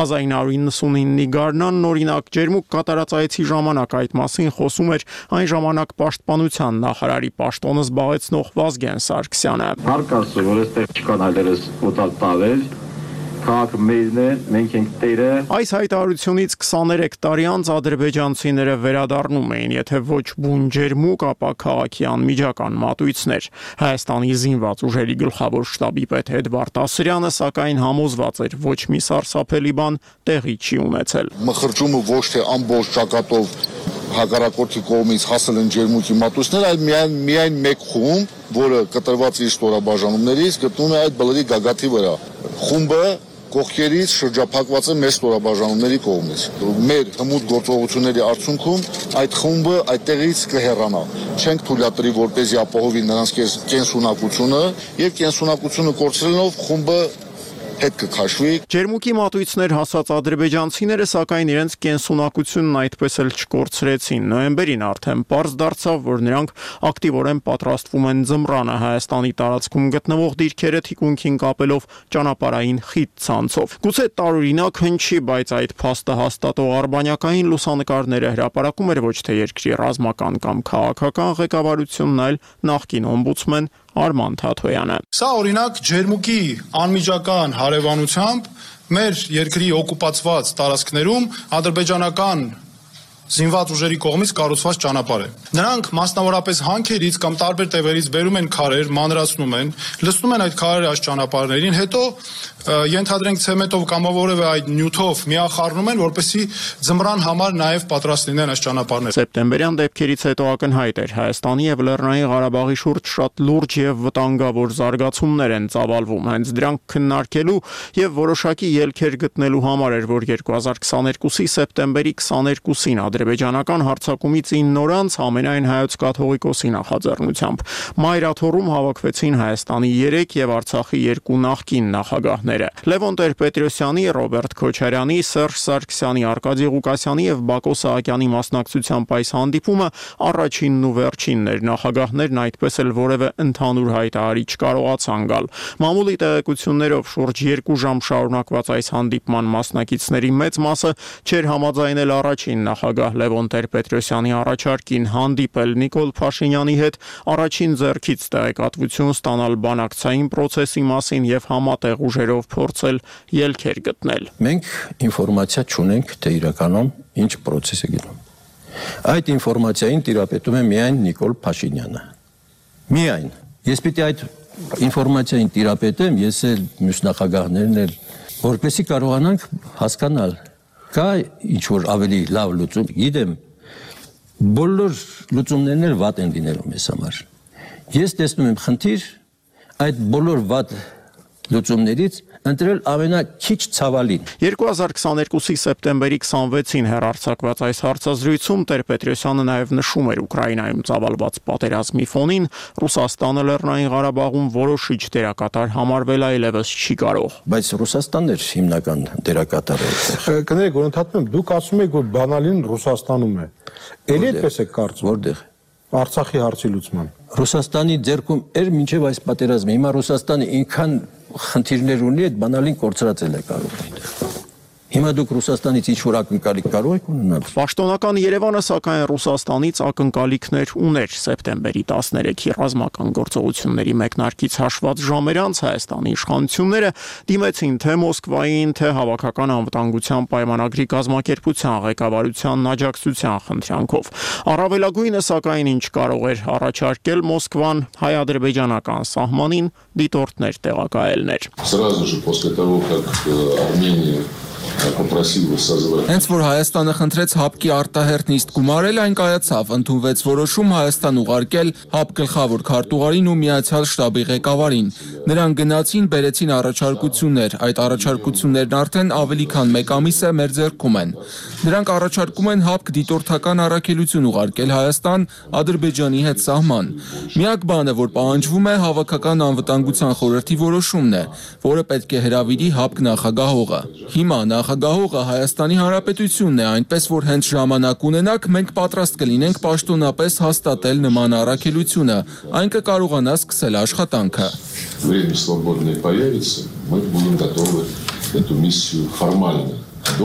1999-ի գարնանն օրինակ ջերմուկ կատարած այցի ժամանակ այդ մասին խոսում էր այն ժամանակ պաշտպանության նախարարի պաշտոնը զբաղեցնող Վազգեն Սարգսյանը։ Հարկ ասում, որ այստեղ չկան այլևս օտար տարեր, քաղաքը մերն է, մենք ենք տերը։ Այս հայտարարությունից 23 տարի անց ադրբեջանցիները վերադառնում էին, եթե ոչ բուն ջերմուկ, ապա քաղաքի անմիջական մատույցներ։ Հայաստանի զինված ուժերի գլխավոր շտաբի պետ Էդվարդ Ասրյանը սակայն համոզված էր, ոչ մի սարսափելի բան տեղի չի ունեցել։ Մխրճումը ոչ թե ամբողջ ճակատով հակառակորդի կողմից հասել են ջերմուկի մատույցներ, այլ միայն մեկ խումբ, որը կտրված իր ստորաբաժանումներից գտնում է այդ բլրի գագաթի վրա։ Խումբը կողքերից շրջափակված է մեր ստորաբաժանումների կողմից։ Մեր հմուտ գործողությունների արդյունքում այդ խումբը այդտեղից կհեռանա։ Չենք թույլատրի, որպեսզի ապահովի նրանց կենսունակությունը եւ կենսունակությունը կորցրելով խումբը հետ կքաշվի։ Ջերմուկի մատույցներ հասած ադրբեջանցիները սակայն իրենց կենսունակությունն այդպես էլ չկորցրեցին։ Նոյեմբերին արդեն պարզ դարձավ, որ նրանք ակտիվորեն պատրաստվում են ձմռանը Հայաստանի տարածքում գտնվող դիրքերը թիկունքին կապելով ճանապարհային խիտ ցանցով։ Գուցե տարօրինակ հնչի, բայց այդ փաստը հաստատող արբանյակային լուսանկարները հրապարակում էր ոչ թե երկրի ռազմական կամ քաղաքական ղեկավարությունն, այլ նախկին օմբուդսմեն Արման Թաթոյանը։ Սա օրինակ ջերմուկի անմիջական հարևանությամբ մեր երկրի օկուպացված տարածքներում ադրբեջանական զինված ուժերի կողմից կառուցված ճանապարհ է։ Նրանք մասնավորապես հանքերից կամ տարբեր տևերից բերում են քարեր, մանրացնում են, լցնում են այդ քարերը այս ճանապարհներին, հետո ենթադրենք ցեմենտով կամ որևէ այդ նյութով միախառնում են, որպեսզի ձմռան համար նաև պատրաստ լինեն այս ճանապարհները։ Սեպտեմբերյան դեպքերից հետո ակնհայտ էր Հայաստանի եւ Լեռնային Ղարաբաղի շուրջ շատ լուրջ եւ վտանգավոր զարգացումներ են ծավալվում։ Հենց դրանք քննարկելու եւ որոշակի ելքեր գտնելու համար էր, որ 2022-ի սեպտեմբերի 22-ին ադրբեջանական հարձակումից 9 օր անց ամենայն հայոց կաթողիկոսի նախաձեռնությամբ Մայրաթոռում հավաքվեցին Հայաստանի 3 եւ Արցախի 2 նախկին նախագահները։ Լևոն Տեր-Պետրոսյանի, Ռոբերտ Քոչարյանի, Սերժ Սարգսյանի, Արկադի Ղուկասյանի եւ Բակո Սահակյանի մասնակցությամբ այս հանդիպումը առաջինն ու վերջինն էր։ Նախագահներն այդպես էլ որևէ ընդհանուր հայտարարիչ չկարողացան գալ։ Մամուլի տեղեկություններով շուրջ 2 ժամ շարունակված այս հանդիպման մասնակիցների մեծ մասը չէր համաձայնել առաջին նախագահ Լևոն Տեր-Պետրոսյանի առաջարկին հանդիպել Նիկոլ Փաշինյանի հետ, առաջին ձեռքից տեղեկատվություն ստանալ բանակցային process-ի մասին եւ համատեղ ուժերով փորձել ելքեր գտնել։ Մենք ինֆորմացիա չունենք, թե իրականում ինչ process է գնում։ Այդ ինֆորմացիային տիրապետում է միայն Նիկոլ Փաշինյանը։ Միայն։ Ես պիտի այդ ինֆորմացիային տիրապետեմ, ես էլ մյուս նախագահներն էլ, որպեսզի կարողանանք հասկանալ, կա ինչ որ ավելի լավ լուծում, գիտեմ, բոլոր լուծումներն էլ վատ են լինելու մեզ համար։ Ես տեսնում եմ խնդիր այդ բոլոր վատ լուծումներից ընտրել ամենաքիչ ցավալին։ 2022-ի սեպտեմբերի 26-ին հեռարձակված այս հարցազրույցում Տեր-Պետրոսյանը նաև նշում էր Ուկրաինայում ծավալված պատերազմի ֆոնին Ռուսաստանը Լեռնային Ղարաբաղում որոշիչ դերակատար համարվել այլևս չի կարող։ Բայց Ռուսաստանն էր հիմնական դերակատարը։ Կներեք, որ ընդհատում եմ, դուք ասում եք, որ բանալին Ռուսաստանում է։ Էլի այդպես է կարծում։ Որտեղ։ Արցախի հարցի լուծման։ Ռուսաստանի ձեռքում էր մինչև այս պատերազմը։ Հիմա Ռուսաստանը ինքան խնդիրներ ունի, այդ բանալին կորցրածել է կարող այնտեղ։ Հիմա դուք Ռուսաստանից ինչ-որ ակնկալիք կարող եք ունենալ։ Պաշտոնական Երևանը սակայն Ռուսաստանից ակնկալիքներ ուներ սեպտեմբերի 13-ի ռազմական գործողությունների մեկնարկից հաշված ժամեր անց Հայաստանի իշխանությունները դիմեցին թե Մոսկվային, թե Հավաքական անվտանգության պայմանագրի կազմակերպության ղեկավարությանն աջակցության խնդրանքով։ Առավելագույնը սակայն ինչ կարող էր առաջարկել Մոսկվան հայ-ադրբեջանական սահմանին դիտորդներ տեղակայելներ։ Сразу же после того, как Армения попросила созвать. Հենց որ Հայաստանը խնդրեց ՀԱՊԿ-ի արտահերթ նիստ գումարել, այն կայացավ, ընդունվեց որոշում Հայաստան ուղարկել ՀԱՊԿ գլխավոր քարտուղարին ու Միացյալ շտաբի ղեկավարին։ Նրանք գնացին, բերեցին առաջարկություններ, այդ առաջարկություններն արդեն ավելի քան 1 ամիս է մեր ձեռքում են։ Նրանք առաջարկում են ՀԱՊԿ դիտորդական առաքելություն ուղարկել Հայաստան Ադրբեջանի հետ սահման։ Միակ բանը, որ պահանջվում է, Հավաքական անվտանգության խորհրդի որոշումն է, որը պետք է հրավիրի ՀԱՊԿ նախագահողը։ Հիմա նախագահողը Հայաստանի Հանրապետությունն է, այնպես որ հենց ժամանակ ունենաք, մենք պատրաստ կլինենք պաշտոնապես հաստատել նման առաքելությունը, այն կկարողանա սկսել աշխատանքը։ Время свободное появится, мы будем готовы эту миссию формально.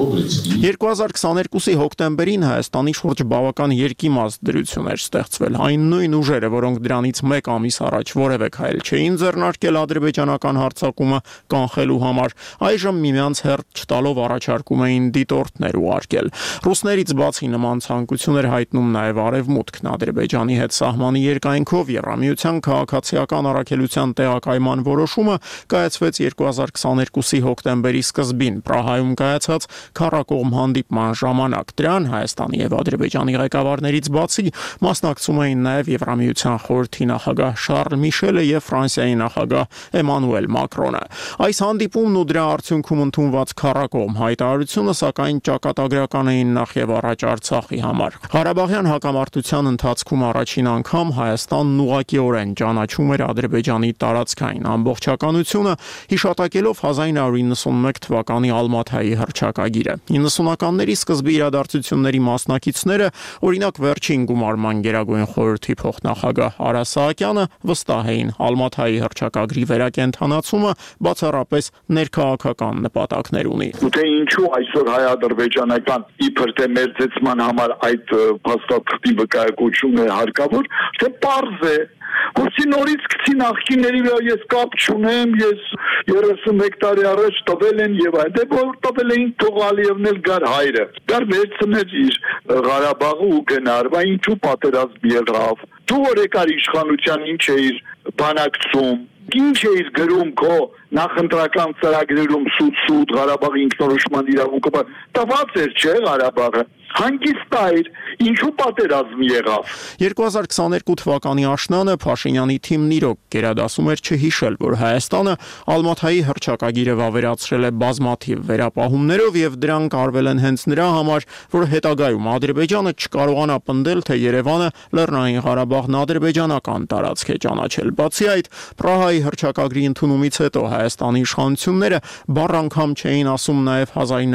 2022-ի հոկտեմբերին Հայաստանի շուրջ բավական երկիմաստ դրություն էր ստեղծվել։ Այն նույն ուժերը, որոնք դրանից 1 ամիս առաջ որևէ քայլ չէին ձեռնարկել ադրբեջանական հարձակումը կանխելու համար, այժմ միմյանց հերթ չտալով առաջարկում էին դիտորդներ ուղարկել։ Ռուսներից բացի նման ցանկություն էր հայտնում նաև Արևմուտքն Ադրբեջանի հետ սահմանի երկայնքով Եվրամիության քաղաքացիական առաքելության տեղակայման որոշումը կայացվեց 2022-ի հոկտեմբերի սկզբին Պրահայում կայացած քառակողմ հանդիպման ժամանակ։ Դրան Հայաստանի եւ Ադրբեջանի ղեկավարներից բացի մասնակցում էին նաև Եվրամիության խորհրդի նախագահ Շարլ Միշելը եւ Ֆրանսիայի նախագահ Էմանուել Մակրոնը։ Այս հանդիպումն ու դրա արդյունքում ընդունված քառակողմ հայտարարությունը սակայն ճակատագրական էին նախ եւ առաջ Արցախի համար։ Ղարաբաղյան հակամարտության ընթացքում առաջին անգամ Հայաստանն ուղղակիորեն ճանաչում էր Ադրբեջանի տարածքային ամբողջականությունը, հիշատակելով 1991 թվականի Ալմաթայի հռչակագիրը։ 90-ականների սկզբի իրադարձությունների մասնակիցները, օրինակ վերջին գումարման գերագույն խորհրդի փոխնախագահ Արա Սահակյանը վստահ էին Ալմաթայի հռչակագրի վերակենդանացումը բացառապես ներքաղաքական նպատակներ ունի։ Թե ինչու այսօր հայ-ադրբեջանական իբր թե մերձեցման համար այդ փաստաթղթի վկայակոչումն է հարկավոր, թե պարզ է Որսի նորից գցի նախկինների վրա ես կապ չունեմ, ես 31 տարի առաջ տվել են եւ այդ որ տվել էին թող Գրիգոր Ալիևն էլ գար հայրը։ Գար վերցներ իր Ղարաբաղը ու գնար, բայց ինչու պատերազմ եղավ։ Դու որ եկար իշխանության ինչ էիր բանակցում, ինչ էիր գրում քո նախընտրական ծրագրերում սուտ Ղարաբաղի ինքնորոշման իրավունքը, տված էր չէ Ղարաբաղը։ Հանգիստ այր, ինչու պատերազմ եղավ։ 2022 թվականի աշնանը Փաշինյանի թիմն իրոք գերադասում էր չհիշել, որ Հայաստանը Ալմաթայի հռչակագիրը վավերացրել է բազմաթիվ վերապահումներով եւ դրանք արվել են հենց նրա համար, որ հետագայում Ադրբեջանը չկարողանա պնդել, թե Երևանը Լեռնային Ղարաբաղն ադրբեջանական տարածք է ճանաչել։ Բացի այդ, Պրահայի հռչակագրի ընդունումից հետո Հայաստանի իշխանությունները բառ անգամ չէին ասում նաեւ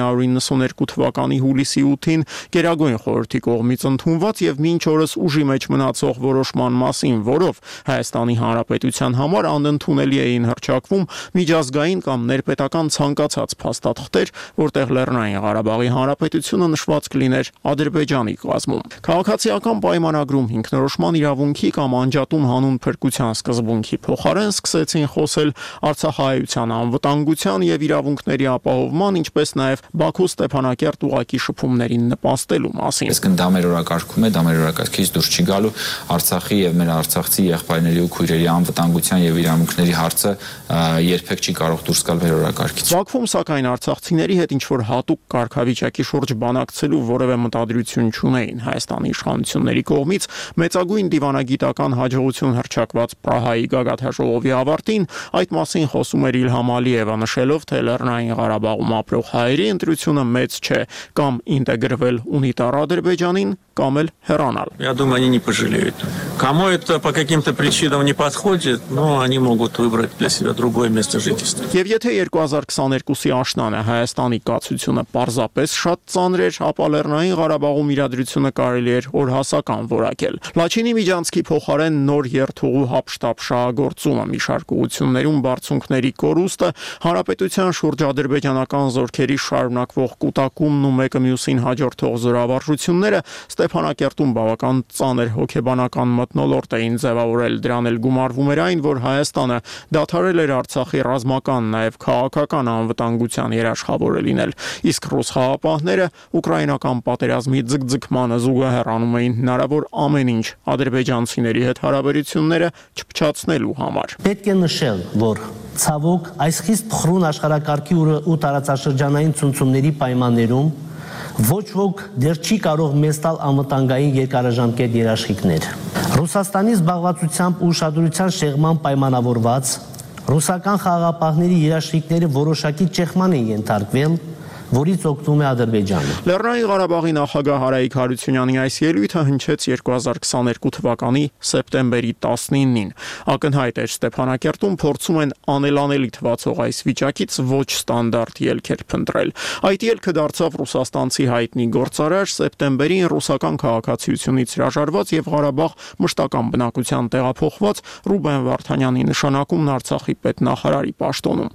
1992 թվականի հուլիսի 8-ին Գերագույն խորհրդի կողմից ընդունված եւ մինչ օրս ուժի մեջ մնացող որոշման մասին, որով Հայաստանի Հանրապետության համար անընդունելի էին հռչակվում միջազգային կամ ներպետական ցանկացած փաստաթղթեր, որտեղ Լեռնային Ղարաբաղի Հանրապետությունը նշված կլիներ Ադրբեջանի կազմում։ Քաղաքացիական պայմանագրում ինքնորոշման իրավունքի կամ անջատում հանուն փրկության սկզբունքի փոխարեն սկսեցին խոսել Արցախահայության անվտանգության եւ իրավունքների ապահովման, ինչպես նաեւ Բաքու Ստեփանակերտ ուղակի շփումներին նպաստելու մասին։ Այսինքն դա մեր օրակարգում է, դա մեր օրակարգից դուրս չի գալու Արցախի եւ մեր արցախցի եղբայրների ու քույրերի անվտանգության եւ իրավունքների հարցը երբեք չի կարող դուրս գալ մեր օրակարգից։ Բաքվում սակայն արցախցիների հետ ինչ-որ հատուկ կարգավիճակի շուրջ բանակցելու որևէ մտադրություն չունեին Հայաստանի իշխանությունների կողմից մեծագույն դիվանագիտական հաջողություն հռչակված Պրահայի գագաթաժողովի ավարտին այդ մասին խոսում էր Իլհամ Ալիևը, նշելով, թե Լեռնային Ղարաբաղում ապրող հայերի ընտրությունը մեծ չէ կամ ինտեգրվել ունիտար Ադրբեջանին կամ էլ հեռանալ։ Я думаю, они не пожалеют. Кому это по каким-то причинам не подходит, но они могут выбрать для себя другое место жительства. Եվ եթե 2022-ի աշնանը Հայաստանի կացությունը պարզապես շատ ծանր էր, ապա Լեռնային Ղարաբաղում իրադրությունը կարելի էր օրհասական որակել։ Լաչինի միջանցքի փոխարեն նոր երթուղու հապշտապ շահագործումը, մի շարք ուղղություններում բարձունքների կորուստը, հանրապետության շուրջ ադրբեջանական զորքերի շարունակվող կուտակումն ու մեկը մյուսին հաջորդող զորավարժությունները Ստեփանակերտում բավական ծանր հոգեբանական մթնոլորտ էին ձևավորել, դրան էլ գումարվում էր այն, որ Հայաստանը դադարել էր Արցախի ռազմական, նաև քաղաքական անվտանգության երաշխավորը լինել, իսկ ռուս խաղապահները ուկրաինական պատերազմի ձգձգմանը զուգահեռ անում էին հնարավոր ամեն ինչ ադրբեջանցիների հետ հարաբերությունները չփչացնելու համար։ Պետք է նշել, որ ցավոք այս խիստ փխրուն աշխարհակարգի ու տարածաշրջանային ցնցումների պայմաններում ոչ ոք դեռ չի կարող մեզ տալ անվտանգային երկարաժամկետ երաշխիքներ։ Ռուսաստանի զբաղվածությամբ ու ուշադրության շեղման պայմանավորված ռուսական խաղաղապահների երաշխիքները որոշակի ճեղման են ենթարկվել, որից օգտվում է Ադրբեջանը։ Լեռնային Ղարաբաղի նախագահ Հարայիկ Հարությունյանի այս ելույթը հնչեց 2022 թվականի սեպտեմբերի 19-ին։ Ակնհայտ էր Ստեփանակերտում փորձում են անելանելի թվացող այս վիճակից ոչ ստանդարտ ելքեր փնտրել։ Այդ ելքը դարձավ ռուսաստանցի հայտնի գործարար սեպտեմբերին ռուսական քաղաքացիությունից հրաժարված եւ Ղարաբաղ մշտական բնակության տեղափոխված Ռուբեն Վարդանյանի նշանակումն Արցախի պետնախարարի պաշտոնում։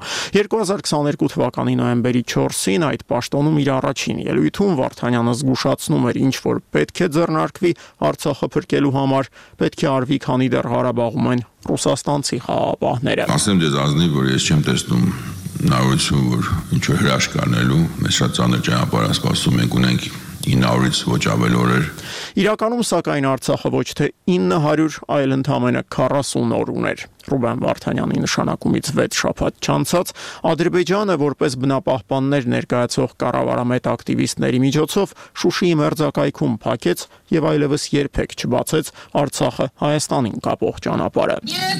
2022 թվականի նոյեմբերի 4-ին այդ պաշտոնում իր առաջին ելույթում Վարդանյանը զգուշացնում էր, ինչ որ պետք է ձեռնարկվի Արցախը փրկելու համար, պետք է արվի, քանի դեռ Ղարաբաղում են ռուսաստանցի խաղաղապահները։ Ասեմ ձեզ ազնիվ, որ ես չեմ տեսնում նայություն, որ ինչ որ հրաշք անելու, մեզ շատ ծանր ճանապարհ սպասում ենք, ունենք 900-ից ոչ ավել օրեր։ Իրականում սակայն Արցախը ոչ թե 900, այլ ընդամենը 40 օր ուներ։ Ռուբեն Վարդանյանի նշանակումից 6 շաբաթ չանցած Ադրբեջանը որպես բնապահպաններ ներկայացող կառավարամետ ակտիվիստների միջոցով Շուշիի մերձակայքում փակեց եւ այլևս երբեք չբացեց Արցախը Հայաստանին կապող ճանապարհը։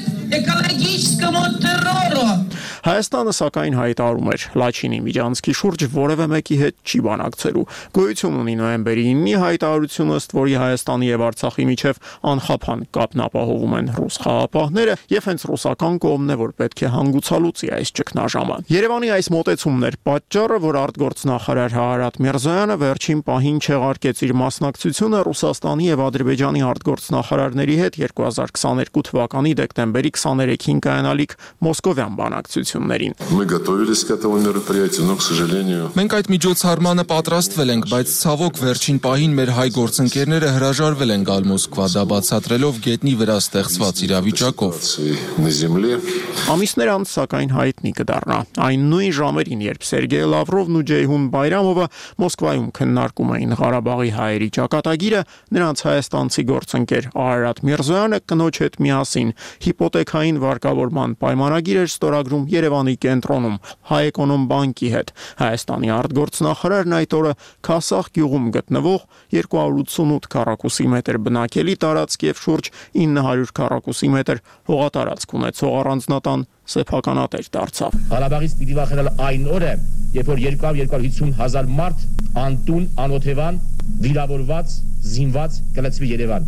Հայաստանը սակայն հայտարարում էր Լաչինի միջանցքի շուրջ որևէ մեկի հետ չի բանակցելու։ Գոյություն ունի նոյեմբերի 9-ի հայտարարությունը, ըստ որի Հայաստանի եւ Արցախի միջև անխափան կապն ապահովում են ռուս խաղապահները եւ հենց ռուսական կողմն է, որ պետք է հանգուցալուծի այս ճգնաժամը։ Երևանի այս մոտեցումն էր պատճառը, որ արտգործնախարար Հարարատ Միրզոյանը վերջին պահին չեղարկեց իր մասնակցությունը Ռուսաստանի եւ Ադրբեջանի արտգործնախարարների հետ 2022 թվականի դեկտեմբերի 23-ին կայանալիք մոսկովյան բանակցության։ պետություններին։ Мы готовились к этому мероприятию, но, к сожалению... Մենք այդ միջոցառմանը պատրաստվել ենք, բայց ցավոք վերջին պահին մեր հայ գործընկերները հրաժարվել են գալ Մոսկվա, դա բացատրելով գետնի վրա ստեղծված իրավիճակով։ Ամիսներ անց սակայն հայտնի կդառնա։ Այն նույն ժամերին, երբ Սերգեյ Լավրովն ու Ջեյհուն Բայրամովը Մոսկվայում քննարկում էին Ղարաբաղի հայերի ճակատագիրը, նրանց հայաստանցի գործընկեր Արարատ Միրզոյանը կնոջ հետ միասին հիպոթեքային վարկավորման պայմանագիր էր ստորագրում Երևանի կենտրոնում Հայ-Էկոնոմ բանկի հետ։ Հայաստանի արտգործնախարարն այդ օրը Քասախ գյուղում գտնվող 288 քառակուսի մետր բնակելի տարածք եւ շուրջ 900 քառակուսի մետր հողատարածք ունեցող առանձնատան սեփականատեր դարձավ։ Ղարաբաղից պիտի վախենալ այն օրը, երբ որ 200-250 հազար մարդ անտուն, անօթևան, վիրավորված, զինված կլցվի Երևան։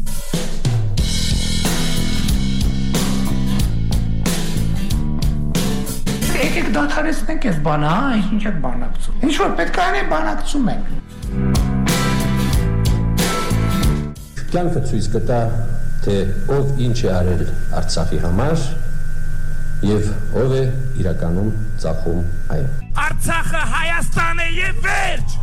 Եկեք դադարեցնենք այս բանը, հա, ինչ եք բանակցում։ Ինչ որ պետք է անենք, բանակցում ենք։ Կյանքը ցույց կտա, թե ով ինչ է արել Արցախի համար եւ ով է իրականում ծախում այն։ Արցախը Հայաստան է եւ վերջ։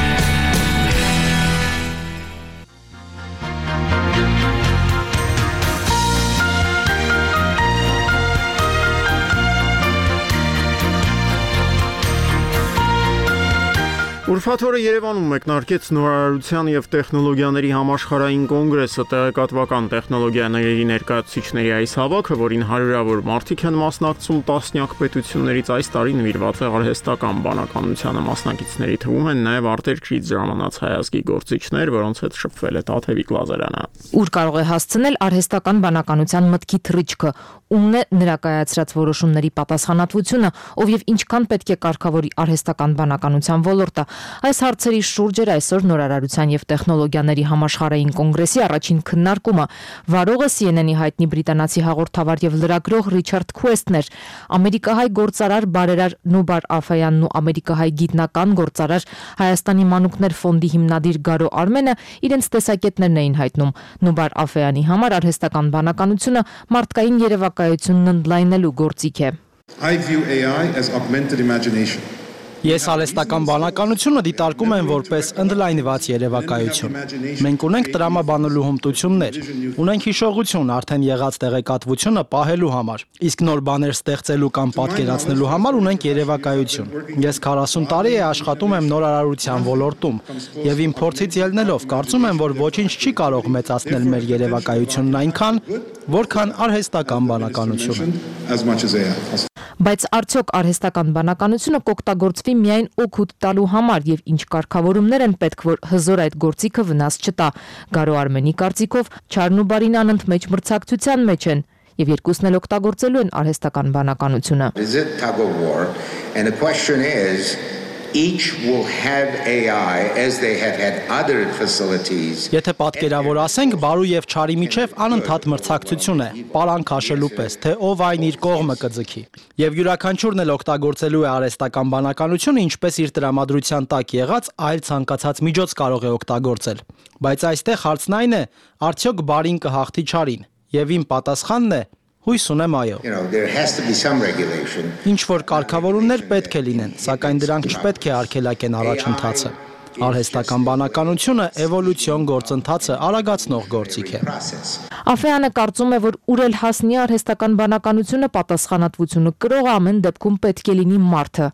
Ուրբաթ օրը Երևանում մեկնարկեց նորարարության եւ տեխնոլոգիաների համաշխարհային կոնգրեսը, տեղեկատվական տեխնոլոգիաների ներկայացուցիչների այս հավաքը, որին հարյուրավոր մարդիկ են մասնակցում տասնյակ պետություններից, այս տարի նվիրված է արհեստական բանականությանը։ Մասնակիցների թվում են նաեւ արտերկրից ժամանած հայազգի գործիչներ, որոնց հետ շփվել է Տաթևիկ Լազարյանը։ Ուր կարող է հասցնել արհեստական բանականության մտքի թռիչքը, ումն է նրա կայացրած որոշումների պատասխանատվությունը, ով եւ ինչքան պետք է կարգավորի արհեստական բանականության ոլորտը։ Այս հարցերի շուրջ էր այսօր նորարարության եւ տեխնոլոգիաների համաշխարհային կոնգրեսի առաջին քննարկումը։ Վարողը CNN-ի հայտնի բրիտանացի հաղորդավար եւ լրագրող Ռիչարդ Քուեստն էր։ Ամերիկահայ գործարար բարերար Նուբար Աֆայանն ու ամերիկահայ գիտնական գործարար Հայաստանի մանուկներ ֆոնդի հիմնադիր Գարո Արմենը իրենց տեսակետներն էին հայտնում։ Նուբար Աֆայանի համար արհեստական բանականությունը մարդկային երևակայությունն ընդլայնելու գործիք է։ I view AI as augmented imagination. Ես արհեստական բանականությունը դիտարկում եմ որպես ընդլայնված երևակայություն։ Մենք ունենք տրամաբանելու հմտություններ, ունենք հիշողություն արդեն եղած տեղեկատվությունը պահելու համար, իսկ նոր բաներ ստեղծելու կամ պատկերացնելու համար ունենք երևակայություն։ Ես 40 տարի է աշխատում եմ նորարարության ոլորտում եւ իմ փորձից ելնելով կարծում եմ, որ ոչինչ չի կարող մեծացնել մեր երևակայությունն այնքան, որքան արհեստական բանականությունը։ Բայց արդյոք արհեստական բանականությունը կօգտագործվի միայն օգուտ տալու համար եւ ինչ կարգավորումներ են պետք, որ հզոր այդ գործիքը վնաս չտա։ Գարո Արմենի կարծիքով Չարն ու բարին անընդմեջ մրցակցության մեջ են եւ երկուսն էլ օգտագործելու են արհեստական բանականությունը։ Each will have AI as they have had other facilities. Եթե պատկերավոր ասենք, բարու եւ չարի միջև անընդհատ մրցակցություն է, պարանք հաշելու պես, թե ով այն իր կողմը կձգի։ Եվ յուրաքանչյուրն էլ օգտագործելու է արհեստական բանականությունը, ինչպես իր տրամադրության տակ եղած այլ ցանկացած միջոց կարող է օգտագործել։ Բայց այստեղ հարցն այն է, արդյոք բարին կհաղթի չարին։ Եվ իմ պատասխանն է. հույս ունեմ այո։ Ինչ որ կարգավորումներ պետք է լինեն, սակայն դրանք չպետք է արգելակեն առաջընթացը։ Արհեստական բանականությունը էվոլյուցիոն գործընթացը արագացնող գործիք է։ Աֆեյանը կարծում է, որ ուր էլ հասնի արհեստական բանականությունը պատասխանատվությունը կրող ամեն դեպքում պետք է լինի մարդը։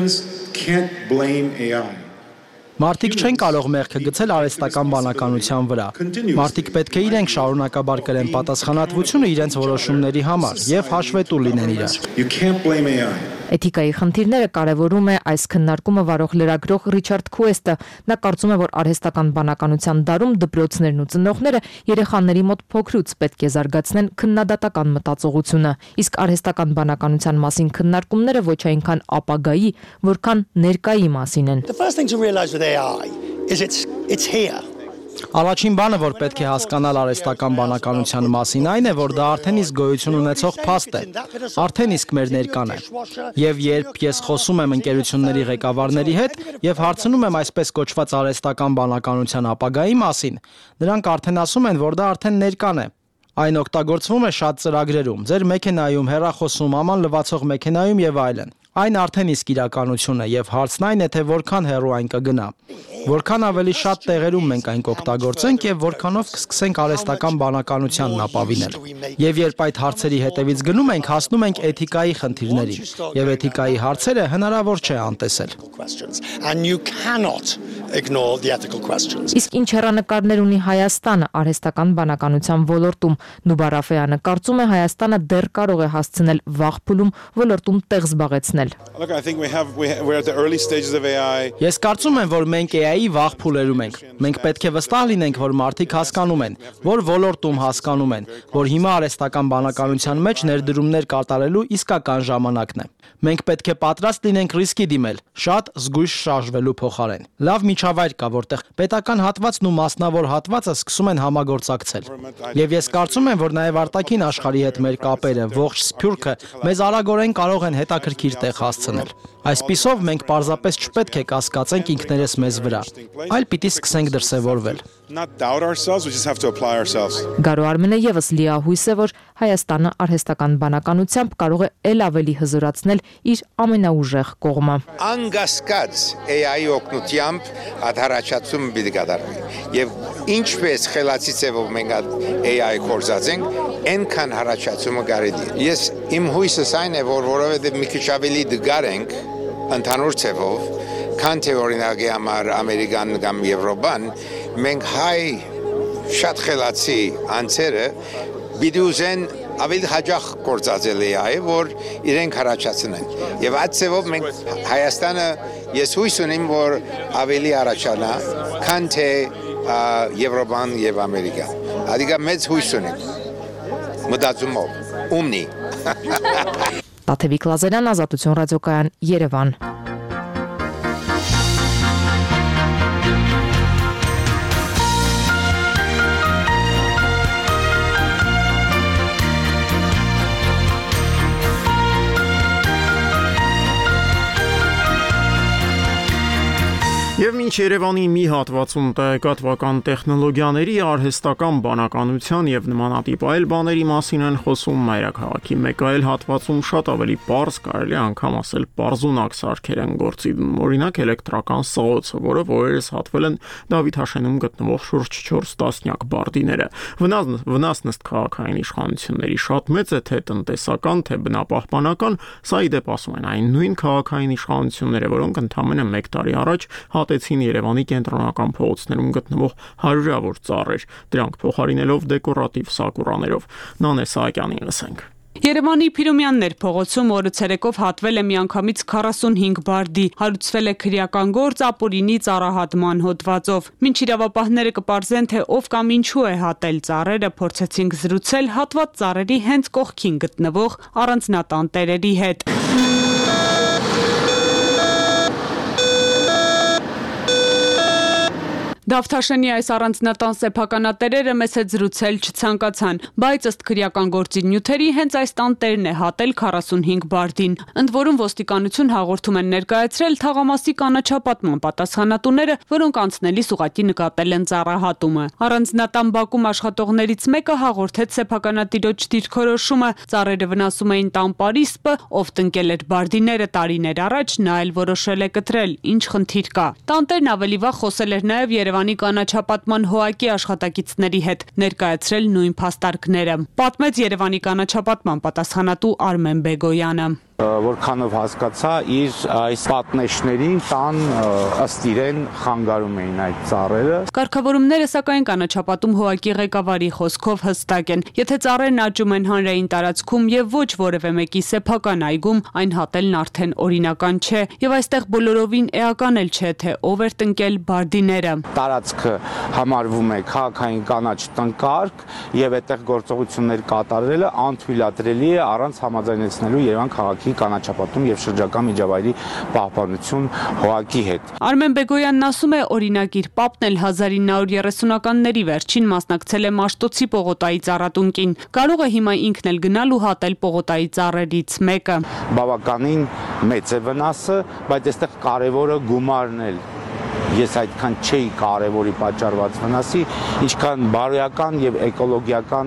Մարդիկ չեն կարող մեղքը գցել արհեստական բանականության վրա։ Մարդիկ պետք է իրենք շարունակաբար կրեն պատասխանատվությունը իրենց որոշումների համար եւ հաշվետու լինեն իրար։ Էթիկայի խնդիրները կարևորում է այս քննարկումը վարող լրագրող Ռիչարդ Քուեստը։ Նա կարծում է, որ արհեստական բանականության դարում դպրոցներն ու ծնողները երեխաների մոտ փոքրուց պետք է զարգացնեն քննադատական մտածողությունը։ Իսկ արհեստական բանականության մասին քննարկումները ոչ այնքան ապագայի, որքան ներկայի մասին են։ Առաջին բանը, որ պետք է հասկանալ արհեստական բանականության մասին, այն է, որ դա արդեն իսկ գոյություն ունեցող փաստ է, արդեն իսկ մեր ներկան է։ Եվ երբ ես խոսում եմ ընկերությունների ղեկավարների հետ եւ հարցնում եմ այսպես կոչված արհեստական բանականության ապագայի մասին, նրանք արդեն ասում են, որ դա արդեն ներկան է։ Այն օգտագործվում է շատ ծրագրերում, ձեր մեքենայում, հեռախոսում, աման լվացող մեքենայում եւ այլն։ Այն արդեն իսկ իրականություն է եւ հարցն այն է, թե որքան հեռու այն կգնա։ Որքան ավելի շատ տեղերում մենք այն կօգտագործենք եւ որքանով կսկսենք արհեստական բանականությանն ապավինել։ Եվ երբ այդ հարցերի հետևից գնում ենք, հասնում ենք էթիկայի խնդիրներին։ Եվ էթիկայի հարցերը հնարավոր չէ անտեսել։ Իսկ ինչ հեռանկարներ ունի Հայաստանը արհեստական բանականության ոլորտում։ Նուբարաֆեյանը կարծում է Հայաստանը դեռ կարող է հասցնել վաղ փուլում ոլորտում տեղ զբաղեցնել։ Ես կարծում եմ, որ մենք AI-ի վաղ փուլերում ենք։ Մենք պետք է վստահ լինենք, որ մարդիկ հասկանում են, որ ոլորտում հասկանում են, որ հիմա արհեստական բանականության մեջ ներդրումներ կատարելու իսկական ժամանակն է։ Մենք պետք է պատրաստ լինենք ռիսկի դիմել, շատ զգույշ շարժվելու փոխարեն։ Լավ միջավայր կա, որտեղ պետական հատվածն ու մասնավոր հատվածը սկսում են համագործակցել։ Եվ ես կարծում եմ, որ նաև արտաքին աշխարհի հետ մեր կապերը, ողջ Սփյուռքը մեզ արագորեն կարող են հետաքրքիր տեղ հասցնել։ Այսպիսով մենք պարզապես չպետք է կասկածենք ինքներս մեզ վրա, այլ պիտի սկսենք դրսևորվել։ Գարո Արմենը եւս լիահույս է, որ Հայաստանը արհեստական բանականությամբ կարող է ել ավելի հզորացնել իր ամենաուժեղ կողմը։ Անկասկած AI-ի օգնությամբ արդարացում պիտի կատարվի։ Եվ ինչպես խելացի ձևով մենք AI-ը կորզածենք, այնքան հարաճացումը կարելի է։ Ես իմ հույսս այն է, որ որովհետև մի քիչ ավելի դգար ենք ընդհանուր ձևով, քան թե օրինակի համար Ամերիկան կամ Եվրոպան, մենք հայ շատ խելացի անձերը պիտի ուզեն ավելի հաջող գործածել AI-ը, որ իրենք հարաճացնեն։ Եվ այդ ձևով մենք Հայաստանը ես հույս ունեմ, որ ավելի առաջանա, քան թե Եվրոպան եւ Ամերիկան։ Adică մեծ հույս ունեմ։ Մտածումով ումնի։ Տաթևիկ Լազարյան, Ազատություն ռադիոկայան, Երևան։ Եվ մինչ Երևանի մի հատվածում տեղեկատվական տեխնոլոգիաների, արհեստական բանականության եւ նմանատիպ այլ բաների մասին են խոսում մայրաքաղաքի մեկ այլ հատվածում շատ ավելի պարզ, կարելի անգամ ասել պարզունակ սարքեր են գործի դնում, օրինակ էլեկտրական սղոցը, որը օրերս հատվել են Դավիթաշենում գտնվող շուրջ 4 տասնյակ բարդիները։ Վնասն ըստ քաղաքային իշխանությունների շատ մեծ է, թե տնտեսական, թե բնապահպանական, սա ի դեպ ասում են այն նույն քաղաքային իշխանությունները, որոնք ընդամենը 1 տարի առաջ հատեցին Երևանի կենտրոնական փողոցներում գտնվող հարյուրավոր ծառեր, դրանք փոխարինելով դեկորատիվ սակուրաներով։ Նանե Սահակյանին լսենք։ Երևանի Փիրոմյաններ փողոցում օրը ցերեկով հատվել է միանգամից 45 բարդի, հարուցվել է քրեական գործ ապօրինի ծառահատման հոդվածով։ Մինչ իրավապահները կպարզեն, թե ով կամ ինչու է հատել ծառերը, փորձեցինք զրուցել հատված ծառերի հենց կողքին գտնվող առանձնատան տերերի հետ։ Դավթաշենի այս առանձնատան սեփականատերերը մեզ հետ զրուցել չցանկացան, բայց ըստ քրեական գործի նյութերի հենց այս տան տերն է հատել 45 բարդին։ Ընդ որում ոստիկանություն հաղորդում են ներկայացրել թաղամասի կանաչապատման պատասխանատուները, որոնք անցնելիս ուղղակի նկատել են ծառահատումը։ Առանձնատան բակում աշխատողներից մեկը հաղորդեց սեփականատիրոջ դիրքորոշումը, ծառերը վնասում էին տան պարիսպը, ով տնկել էր բարդիները տարիներ առաջ, նա էլ որոշել է կտրել, ինչ խնդիր կա։ Տանտերն ավելի վաղ խոսել էր նաև Երևանի կանաչապատման հոակի աշխատակիցների հետ, ներկայացրել նույն փաստարկները։ Պատմեց Երևանի կանաչապատման պատասխանատու Արմեն Բեգոյանը։ Որքանով հասկացա, իր այս պատնեշներին տան ըստ իրեն խանգարում էին այդ ծառերը։ Կարգավորումները սակայն կանաչապատում հոակի ղեկավարի խոսքով հստակ են։ Եթե ծառերն աճում են հանրային տարածքում եւ ոչ որևէ մեկի սեփական այգում, այն հատելն արդեն օրինական չէ եւ այստեղ բոլորովին էական էլ չէ, թե ով էր տնկել բարդիները։ Տարածքը համարվում է քաղաքային կանաչ տնկարկ եւ այդտեղ գործողություններ կատարելը անթույլատրելի է առանց համաձայնեցնելու Երևան քաղաքի կանաչապատում եւ շրջակա միջավայրի պահպանություն հոակի հետ։ Արմեն Բեգոյանն ասում է, օրինակ իր պապն էլ 1930-ականների վերջին մասնակցել է Մաշտոցի պողոտայի ծառատունկին։ Կարող է հիմա ինքն էլ գնալ ու հատել պողոտայի ծառերից մեկը։ Բավականին մեծ է վնասը, բայց այստեղ կարևորը գումարն է։ Ես այդքան չէի կարևորի պատճառված վնասի, ինչքան բարոյական եւ էկոլոգիական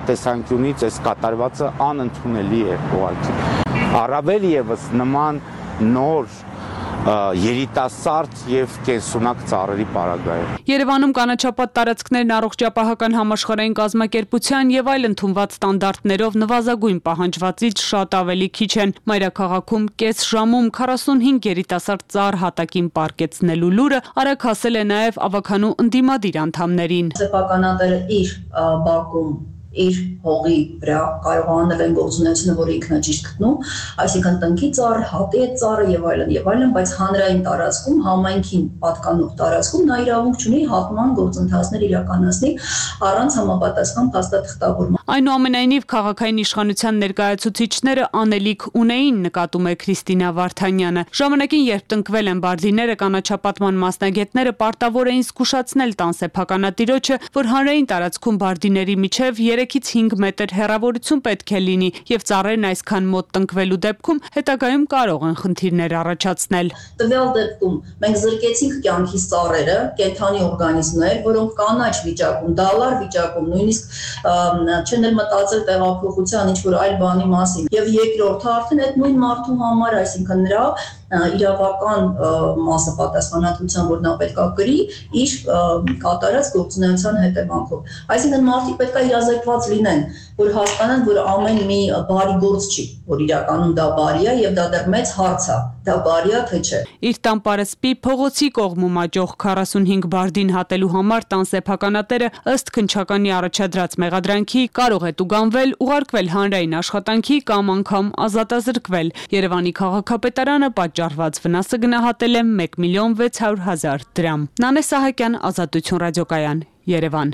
տեսանկյունից այս կատարվածը անընդունելի է ուղղակի։ Առավել եւս նման նոր երիտասարդ եւ կենսունակ ծառերի պարագայում։ Երևանում կանաչապատ տարածքներն առողջապահական համաշխարհային կազմակերպության եւ այլ ընդունված ստանդարտներով նվազագույն պահանջվածից շատ ավելի քիչ են։ Մայրաքաղաքում կես ժամում 45 երիտասարդ ծառ հատակին պարկեցնելու լուրը արագ հասել է նաեւ ավականու ընդդիմադիր անդամներին։ Սեփականատերը իր բակում իր հողի վրա կարող անել են գործունեությունը, որը ինքն է ճիշտ գտնում, այսինքն տնքի ծառ, հատի այդ ծառը եւ այլն, բայց հանրային տարածքում, համայնքին պատկանող տարածքում նա իրավունք չունի հատման գործընթացներ իրականացնի առանց համապատասխան փաստաթղթավորման։ Այնուամենայնիվ քաղաքային իշխանության ներկայացուցիչները անելիք ունեին, նկատում է Քրիստինա Վարդանյանը։ Ժամանակին, երբ տնկվել են բարդիները, կանաչապատման մասնագետները պարտավոր էին զգուշացնել տան սեփականատիրոջը, որ հանրային տարածքում բարդիների միջև 3-ից 5 մետր հեռավորություն պետք է լինի եւ ծառերն այսքան մոտ տնկվելու դեպքում հետագայում կարող են խնդիրներ առաջացնել։ Տվյալ դեպքում մենք զրկեցինք կյանքից ծառերը, կենդանի օրգանիզմներ, որոնք կանաչ վիճակում, դալար վիճակում, նույնիսկ չեն էլ մտածել տեղափոխության ինչ-որ այլ բանի մասին։ Եվ երկրորդը արդեն այդ նույն մարդու համար, այսինքն նրա իրավական մասը պատասխանատվության, որ նա պետք է կրի իր կատարած գործունեության հետևանքով։ Այսինքն մարդիկ պետք է իրազեկված լինեն, որ հասկանան, որ ամեն մի բարի գործ չի, որ իրականում դա բարի է եւ դա դեռ մեծ հարց է, դա բարի է թե չէ։ Իր տան պարսպի փողոցի կողմում աճող 45 բարդին հատելու համար տան սեփականատերը ըստ քննչականի առաջադրած մեղադրանքի կարող է տուգանվել, ուղարկվել հանրային աշխատանքի կամ անգամ ազատազրկվել։ Երևանի քաղաքապետարանը պատճառված վնասը գնահատել է 1,600,000 դրամ։ Նանե Սահակյան, Ազատություն ռադիոկայան, Երևան։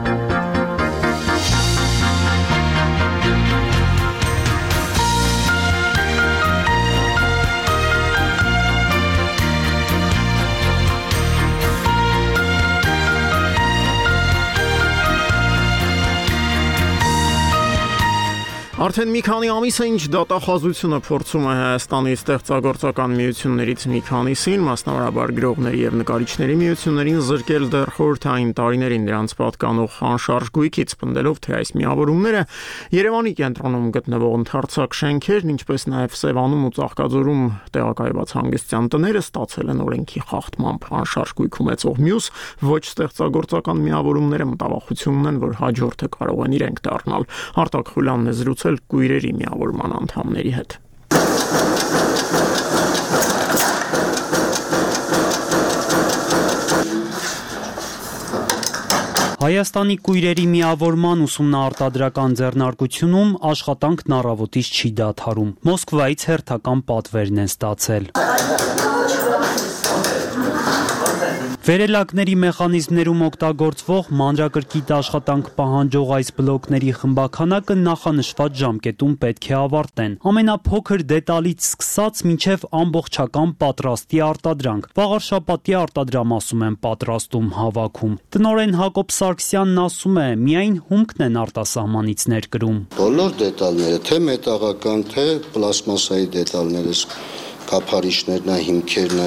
Արդեն մի քանի ամիս է ինչ դատախազությունը փորձում է Հայաստանի ստեղծագործական միություններից մի քանիսին, մասնավորաբար գրողների եւ նկարիչների միություններին զրկել դեռ խորհրդային տարիներին դրանց պատկանող անշարժ գույքից, պնդելով թե այս միավորումները Երևանի կենտրոնում գտնվող ընդարձակ շենքերն, ինչպես նաեւ Սևանում ու Ծաղկաձորում տեղակայված հանգստյան տները ստացել են օրենքի խախտմամբ։ Անշարժ գույք ունեցող մյուս ոչ ստեղծագործական միավորումները մտավախությունն են, որ հաջորդը կարող են իրենք դառնալ։ Արտակ Խուլյանն է զրուցել կույրերի միավորման անդամների հետ։ Հայաստանի կույրերի միավորման ուսումնաարտադրական ձեռնարկությունում աշխատանքն առավոտից չի դադարում։ Մոսկվայից հերթական պատվերն են ստացել։ Վերելակների մեխանիզմներում օգտագործվող մանրակրկիտ աշխատանք պահանջող այս բլոկների խմբաքանակը նախանշված ժամկետում պետք է ավարտեն։ Ամենափոքր դետալից սկսած մինչև ամբողջական պատրաստի արտադրանք։ Վաղարշաբաթի արտադրամասում են պատրաստում, հավաքում։ Տնօրեն Հակոբ Սարգսյանն ասում է, միայն հումքն են արտասահմանից ներկրում։ Բոլոր դետալները, թե մետաղական, թե պլաստմասայի դետալները, կափարիչներն, հիմքերն,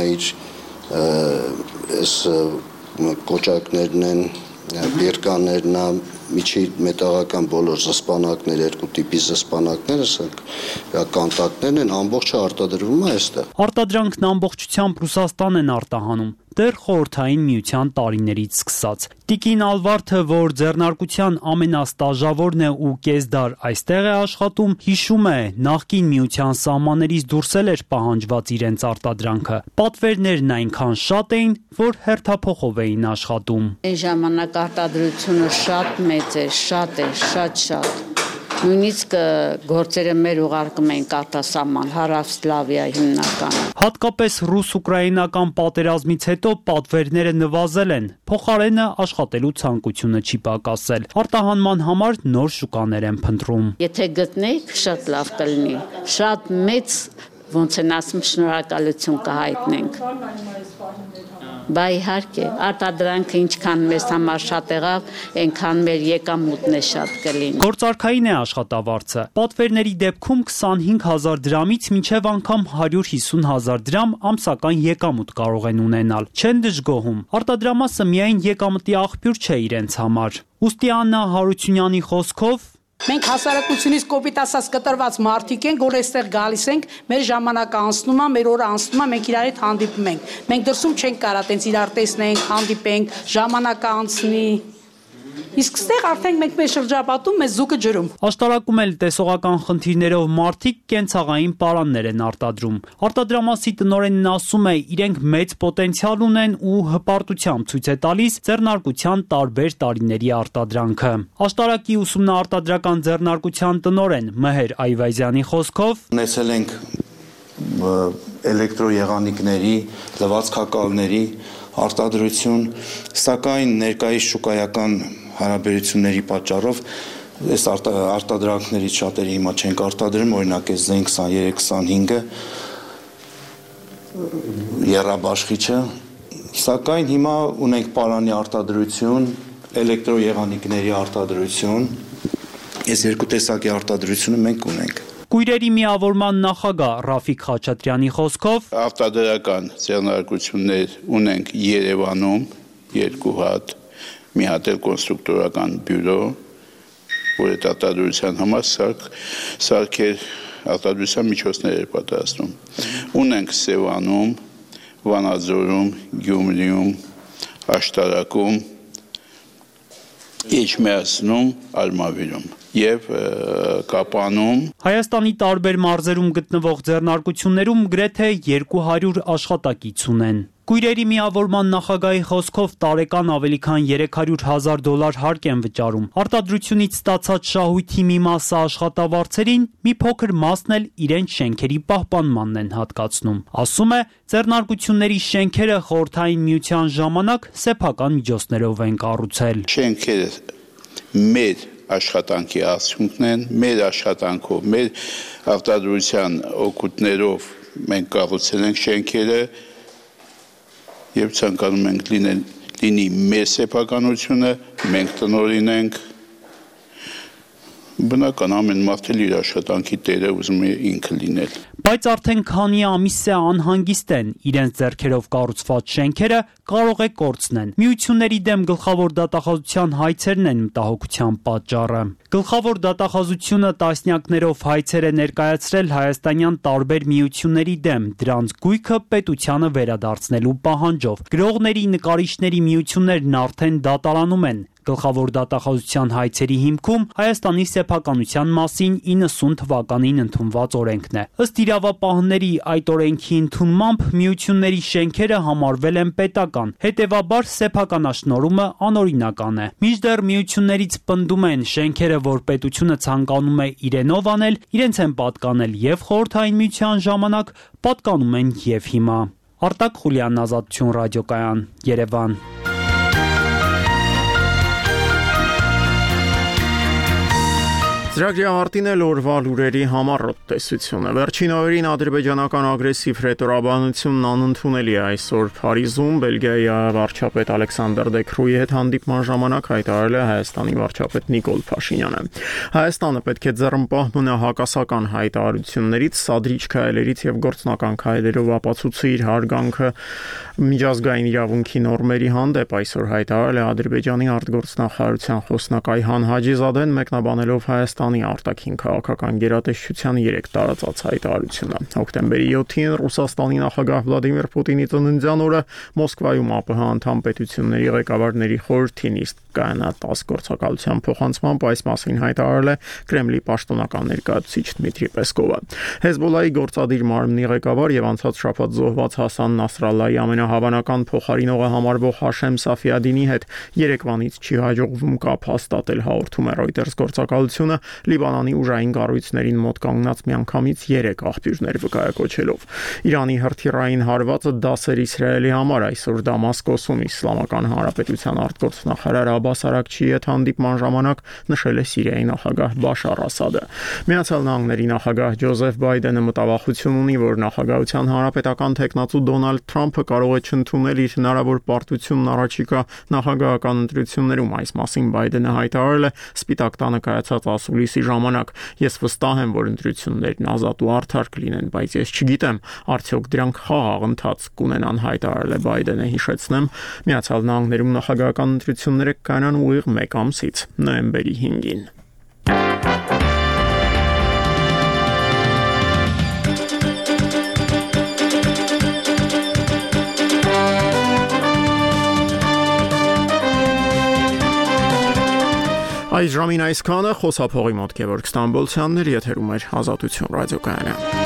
այս կոճակներն են, բերկաներն, միջի մետաղական բոլոր զսպանակներ, երկու տիպի զսպանակները, կանտակներն են, ամբողջը արտադրվում է այստեղ։ Արտադրանքն ամբողջությամբ Ռուսաստան են արտահանում, դեռ խորհրդային միության տարիներից սկսած։ Տիկին Ալվարդը, որ ձեռնարկության ամենաստաժավորն է ու կեսդար այստեղ է աշխատում, հիշում է, նախկին միության սահմաններից դուրս էր պահանջված իրենց արտադրանքը։ Պատվերներն այնքան շատ էին, որ հերթափոխով էին աշխատում։ Այն ժամանակ արտադրությունը շատ մեծ էր, շատ։ Նույնիսկ գործերը մեր ուղարկում էին արտասահման, Հարավսլավիա հիմնականը։ Հատկապես ռուս-ուկրաինական պատերազմից հետո պատվերները նվազել են, փոխարենը աշխատելու ցանկությունը չի պակասել։ Արտահանման համար նոր շուկաներ են փնտրում։ Եթե գտնեք, շատ լավ կլինի, շատ մեծ, ոնց են ասում, շնորհակալություն կհայտնենք։ Բա իհարկե, արտադրանքը ինչքան մեզ համար շատ եղավ, այնքան մեր եկամուտն է շատ կլինի։ Գործարքային է աշխատավարձը։ Պատվերների դեպքում 25,000 դրամից մինչև անգամ 150,000 դրամ ամսական եկամուտ կարող են ունենալ։ Չեն դժգոհում։ Արտադրամասը միայն եկամտի աղբյուր չէ իրենց համար։ Ուստի Աննա Հարությունյանի խոսքով Մենք հասարակությունից կոպիտ ասած կտրված մարդիկ ենք, որ այստեղ գալիս ենք, մեր ժամանակը անցնում է, մեր օրը անցնում է, մենք իրար հետ հանդիպում ենք։ Մենք դրսում չենք կարա տենց իրար տեսնենք, հանդիպենք, ժամանակը անցնի։ Իսկ ստեղ արդեն մենք մեր շրջապատում մեզ զուգը ջրում։ Աշտարակում էլ տեսողական խնդիրներով մարդիկ կենցաղային պարաններ են արտադրում։ Արտադրամասի տնօրենն ասում է, իրենք մեծ պոտենցիալ ունեն ու հպարտությամբ ցույց է տալիս ձեռնարկության տարբեր տարիների արտադրանքը։ Աշտարակի ուսումնաարտադրական ձեռնարկության տնօրեն Մհեր Այվազյանի խոսքով ունեցել ենք էլեկտրոեղանիկների, լվացքակալների արտադրություն, սակայն ներկայիս շուկայական հարաբերությունների պատճառով այս արտադրանքներից շատերը հիմա չենք արտադրում, օրինակ այս Zen 23-25-ը, եռաբաշխիչը, սակայն հիմա ունենք պարանի արտադրություն, էլեկտրոեղանիկների արտադրություն, այս երկու տեսակի արտադրությունը մենք ունենք։ Կույրերի միավորման նախագահ Ռաֆիկ Խաչատրյանի խոսքով արտադրական ձեռնարկություններ ունենք Երևանում 2 հատ, մի հատ էլ կոնստրուկտորական բյուրո, որ այդ արտադրության համար սարքեր արտադրության միջոցներ էր պատրաստում։ Ունենք Սևանում, Վանաձորում, Գյումրիում, Աշտարակում, Էջմիածնում, Արմավիրում եւ Կապանում։ Հայաստանի տարբեր մարզերում գտնվող ձեռնարկություններում գրեթե 200 աշխատակից ունեն։ Կույրերի միավորման նախագահի խոսքով տարեկան ավելի քան $300,000 հարկ են վճարում։ Արտադրությունից ստացած շահույթի մի մասը աշխատավարձերին, մի փոքր մասն էլ իրենց շենքերի պահպանմանն են հատկացնում։ Ասում է, ձեռնարկությունների շենքերը խորհրդային միության ժամանակ սեփական միջոցներով են կառուցել։ Շենքերը մեր աշխատանքի արդյունքն են, մեր աշխատանքով, մեր արտադրության օգուտներով մենք կառուցել ենք շենքերը եւ ցանկանում ենք լինի մեր սեփականությունը, մենք տնօրինենք, բնական ամեն մարդ էլ իր աշխատանքի տերը ուզում է ինքը լինել։ Բայց արդեն քանի ամիս է անհանգիստ են, իրենց ձեռքերով կառուցված շենքերը կարող է կորցնեն։ Միությունների դեմ գլխավոր դատախազության հայցերն են մտահոգության պատճառը։ Գլխավոր դատախազությունը տասնյակներով հայցեր է ներկայացրել հայաստանյան տարբեր միությունների դեմ, դրանց գույքը պետությանը վերադարձնելու պահանջով։ Գրողների, նկարիչների միություններն արդեն դատարանում են։ Գլխավոր դատախազության հայցերի հիմքում Հայաստանի սեփականության մասին 90 թվականին ընդունված օրենքն է։ Ըստ իրավապահների այդ օրենքի ընդունմամբ միությունների շենքերը համարվել են պետական, հետևաբար սեփականաշնորհումը անօրինական է։ Մինչդեռ միություններից պնդում են շենքերը, որ պետությունը ցանկանում է իրենով անել, իրենց են պատկանել եւ խորհրդային միության ժամանակ, պատկանում են եւ հիմա։ Արտակ Խուլյան, Ազատություն ռադիոկայան, Երևան։ Ծրագրի ավարտին էլ օրվա լուրերի համառոտ տեսությունը։ Վերջին օրերին ադրբեջանական ագրեսիվ հրետորաբանությունն անընդունելի է այսօր Փարիզում Բելգիայի վարչապետ Ալեքսանդր Դեքրուի հետ հանդիպման ժամանակ հայտարարել է Հայաստանի վարչապետ Նիկոլ Փաշինյանը։ Հայաստանը պետք է ձեռնպահ մնա հակասական հայտարարություններից, սադրիչ քայլերից եւ գործնական քայլերով ապացուցի իր հարգանքը միջազգային իրավունքի նորմերի հանդեպ, այսօր հայտարարել է Ադրբեջանի արտգործնախարարության խոսնակ Այհան Հաջիզադեն, մեկնաբանելով Հայաստանի արտաքին քաղաքական գերատեսչության 3 տարածած հայտարարությունը։ Հոկտեմբերի 7-ին Ռուսաստանի նախագահ Վլադիմիր Պուտինի ծննդյան օրը Մոսկվայում ԱՊՀ անդամ պետությունների ղեկավարների խորհրդի նիստ կայանա 10 գործակալության փոխանցմամբ, այս մասին հայտարարել է Կրեմլի պաշտոնական ներկայացուցիչ Դմիտրի Պեսկովը։ Հեզբոլլայի գործադիր մարմնի ղեկավար եւ անցած շաբաթ զոհված Հասան Նասրալլայի ամենահավանական փոխարինողը համարվող Հաշեմ Սաֆիադինի հետ Երևանից չի հաջողվում կապ հաստատել, հաղորդում է Reuters գործակալությունը Լիբանանի ուժային կառույցներին մոտ կանգնած միանգամից 3 աղբյուրներ վկայակոչելով։ Իրանի հրթիռային հարվածը դասեր Իսրայելի համար, այսօր Դամասկոսում Իսլամական Հանրապետության արտգործնախարար Աբաս Արաքչիի հետ հանդիպման ժամանակ նշել է Սիրիայի նախագահ Բաշար Ասադը։ Միացյալ Նահանգների նախագահ Ջոզեֆ Բայդենը մտավախություն ունի, որ նախագահության հանրապետական տեխնացու Դոնալդ Թրամփը կարող է չընդունել իր հնարավոր պարտությունն առաջիկա նախագահական ընտրություններում։ Այս մասին Բայդենը հայտարարել է Սպիտակ տանը կայացած ասուլիսի ժամանակ։ Ես վստահ եմ, որ ընտրություններն ազատ ու արդար կլինեն, բայց ես չգիտեմ, արդյոք դրանք խաղաղ ընթացք կունենան, հայտարարել է Բայդենը։ Հիշեցնեմ, Միացյալ Նահանգներում նախագահական ընտրությունները կայանան ուղիղ 1 ամսից, նոյեմբերի 5-ին։ Այս ժամին այսքանը խոսափողի մոտ Գևորգ Ստամբոլցյանն էր եթերում էր Ազատություն ռադիոկայանը։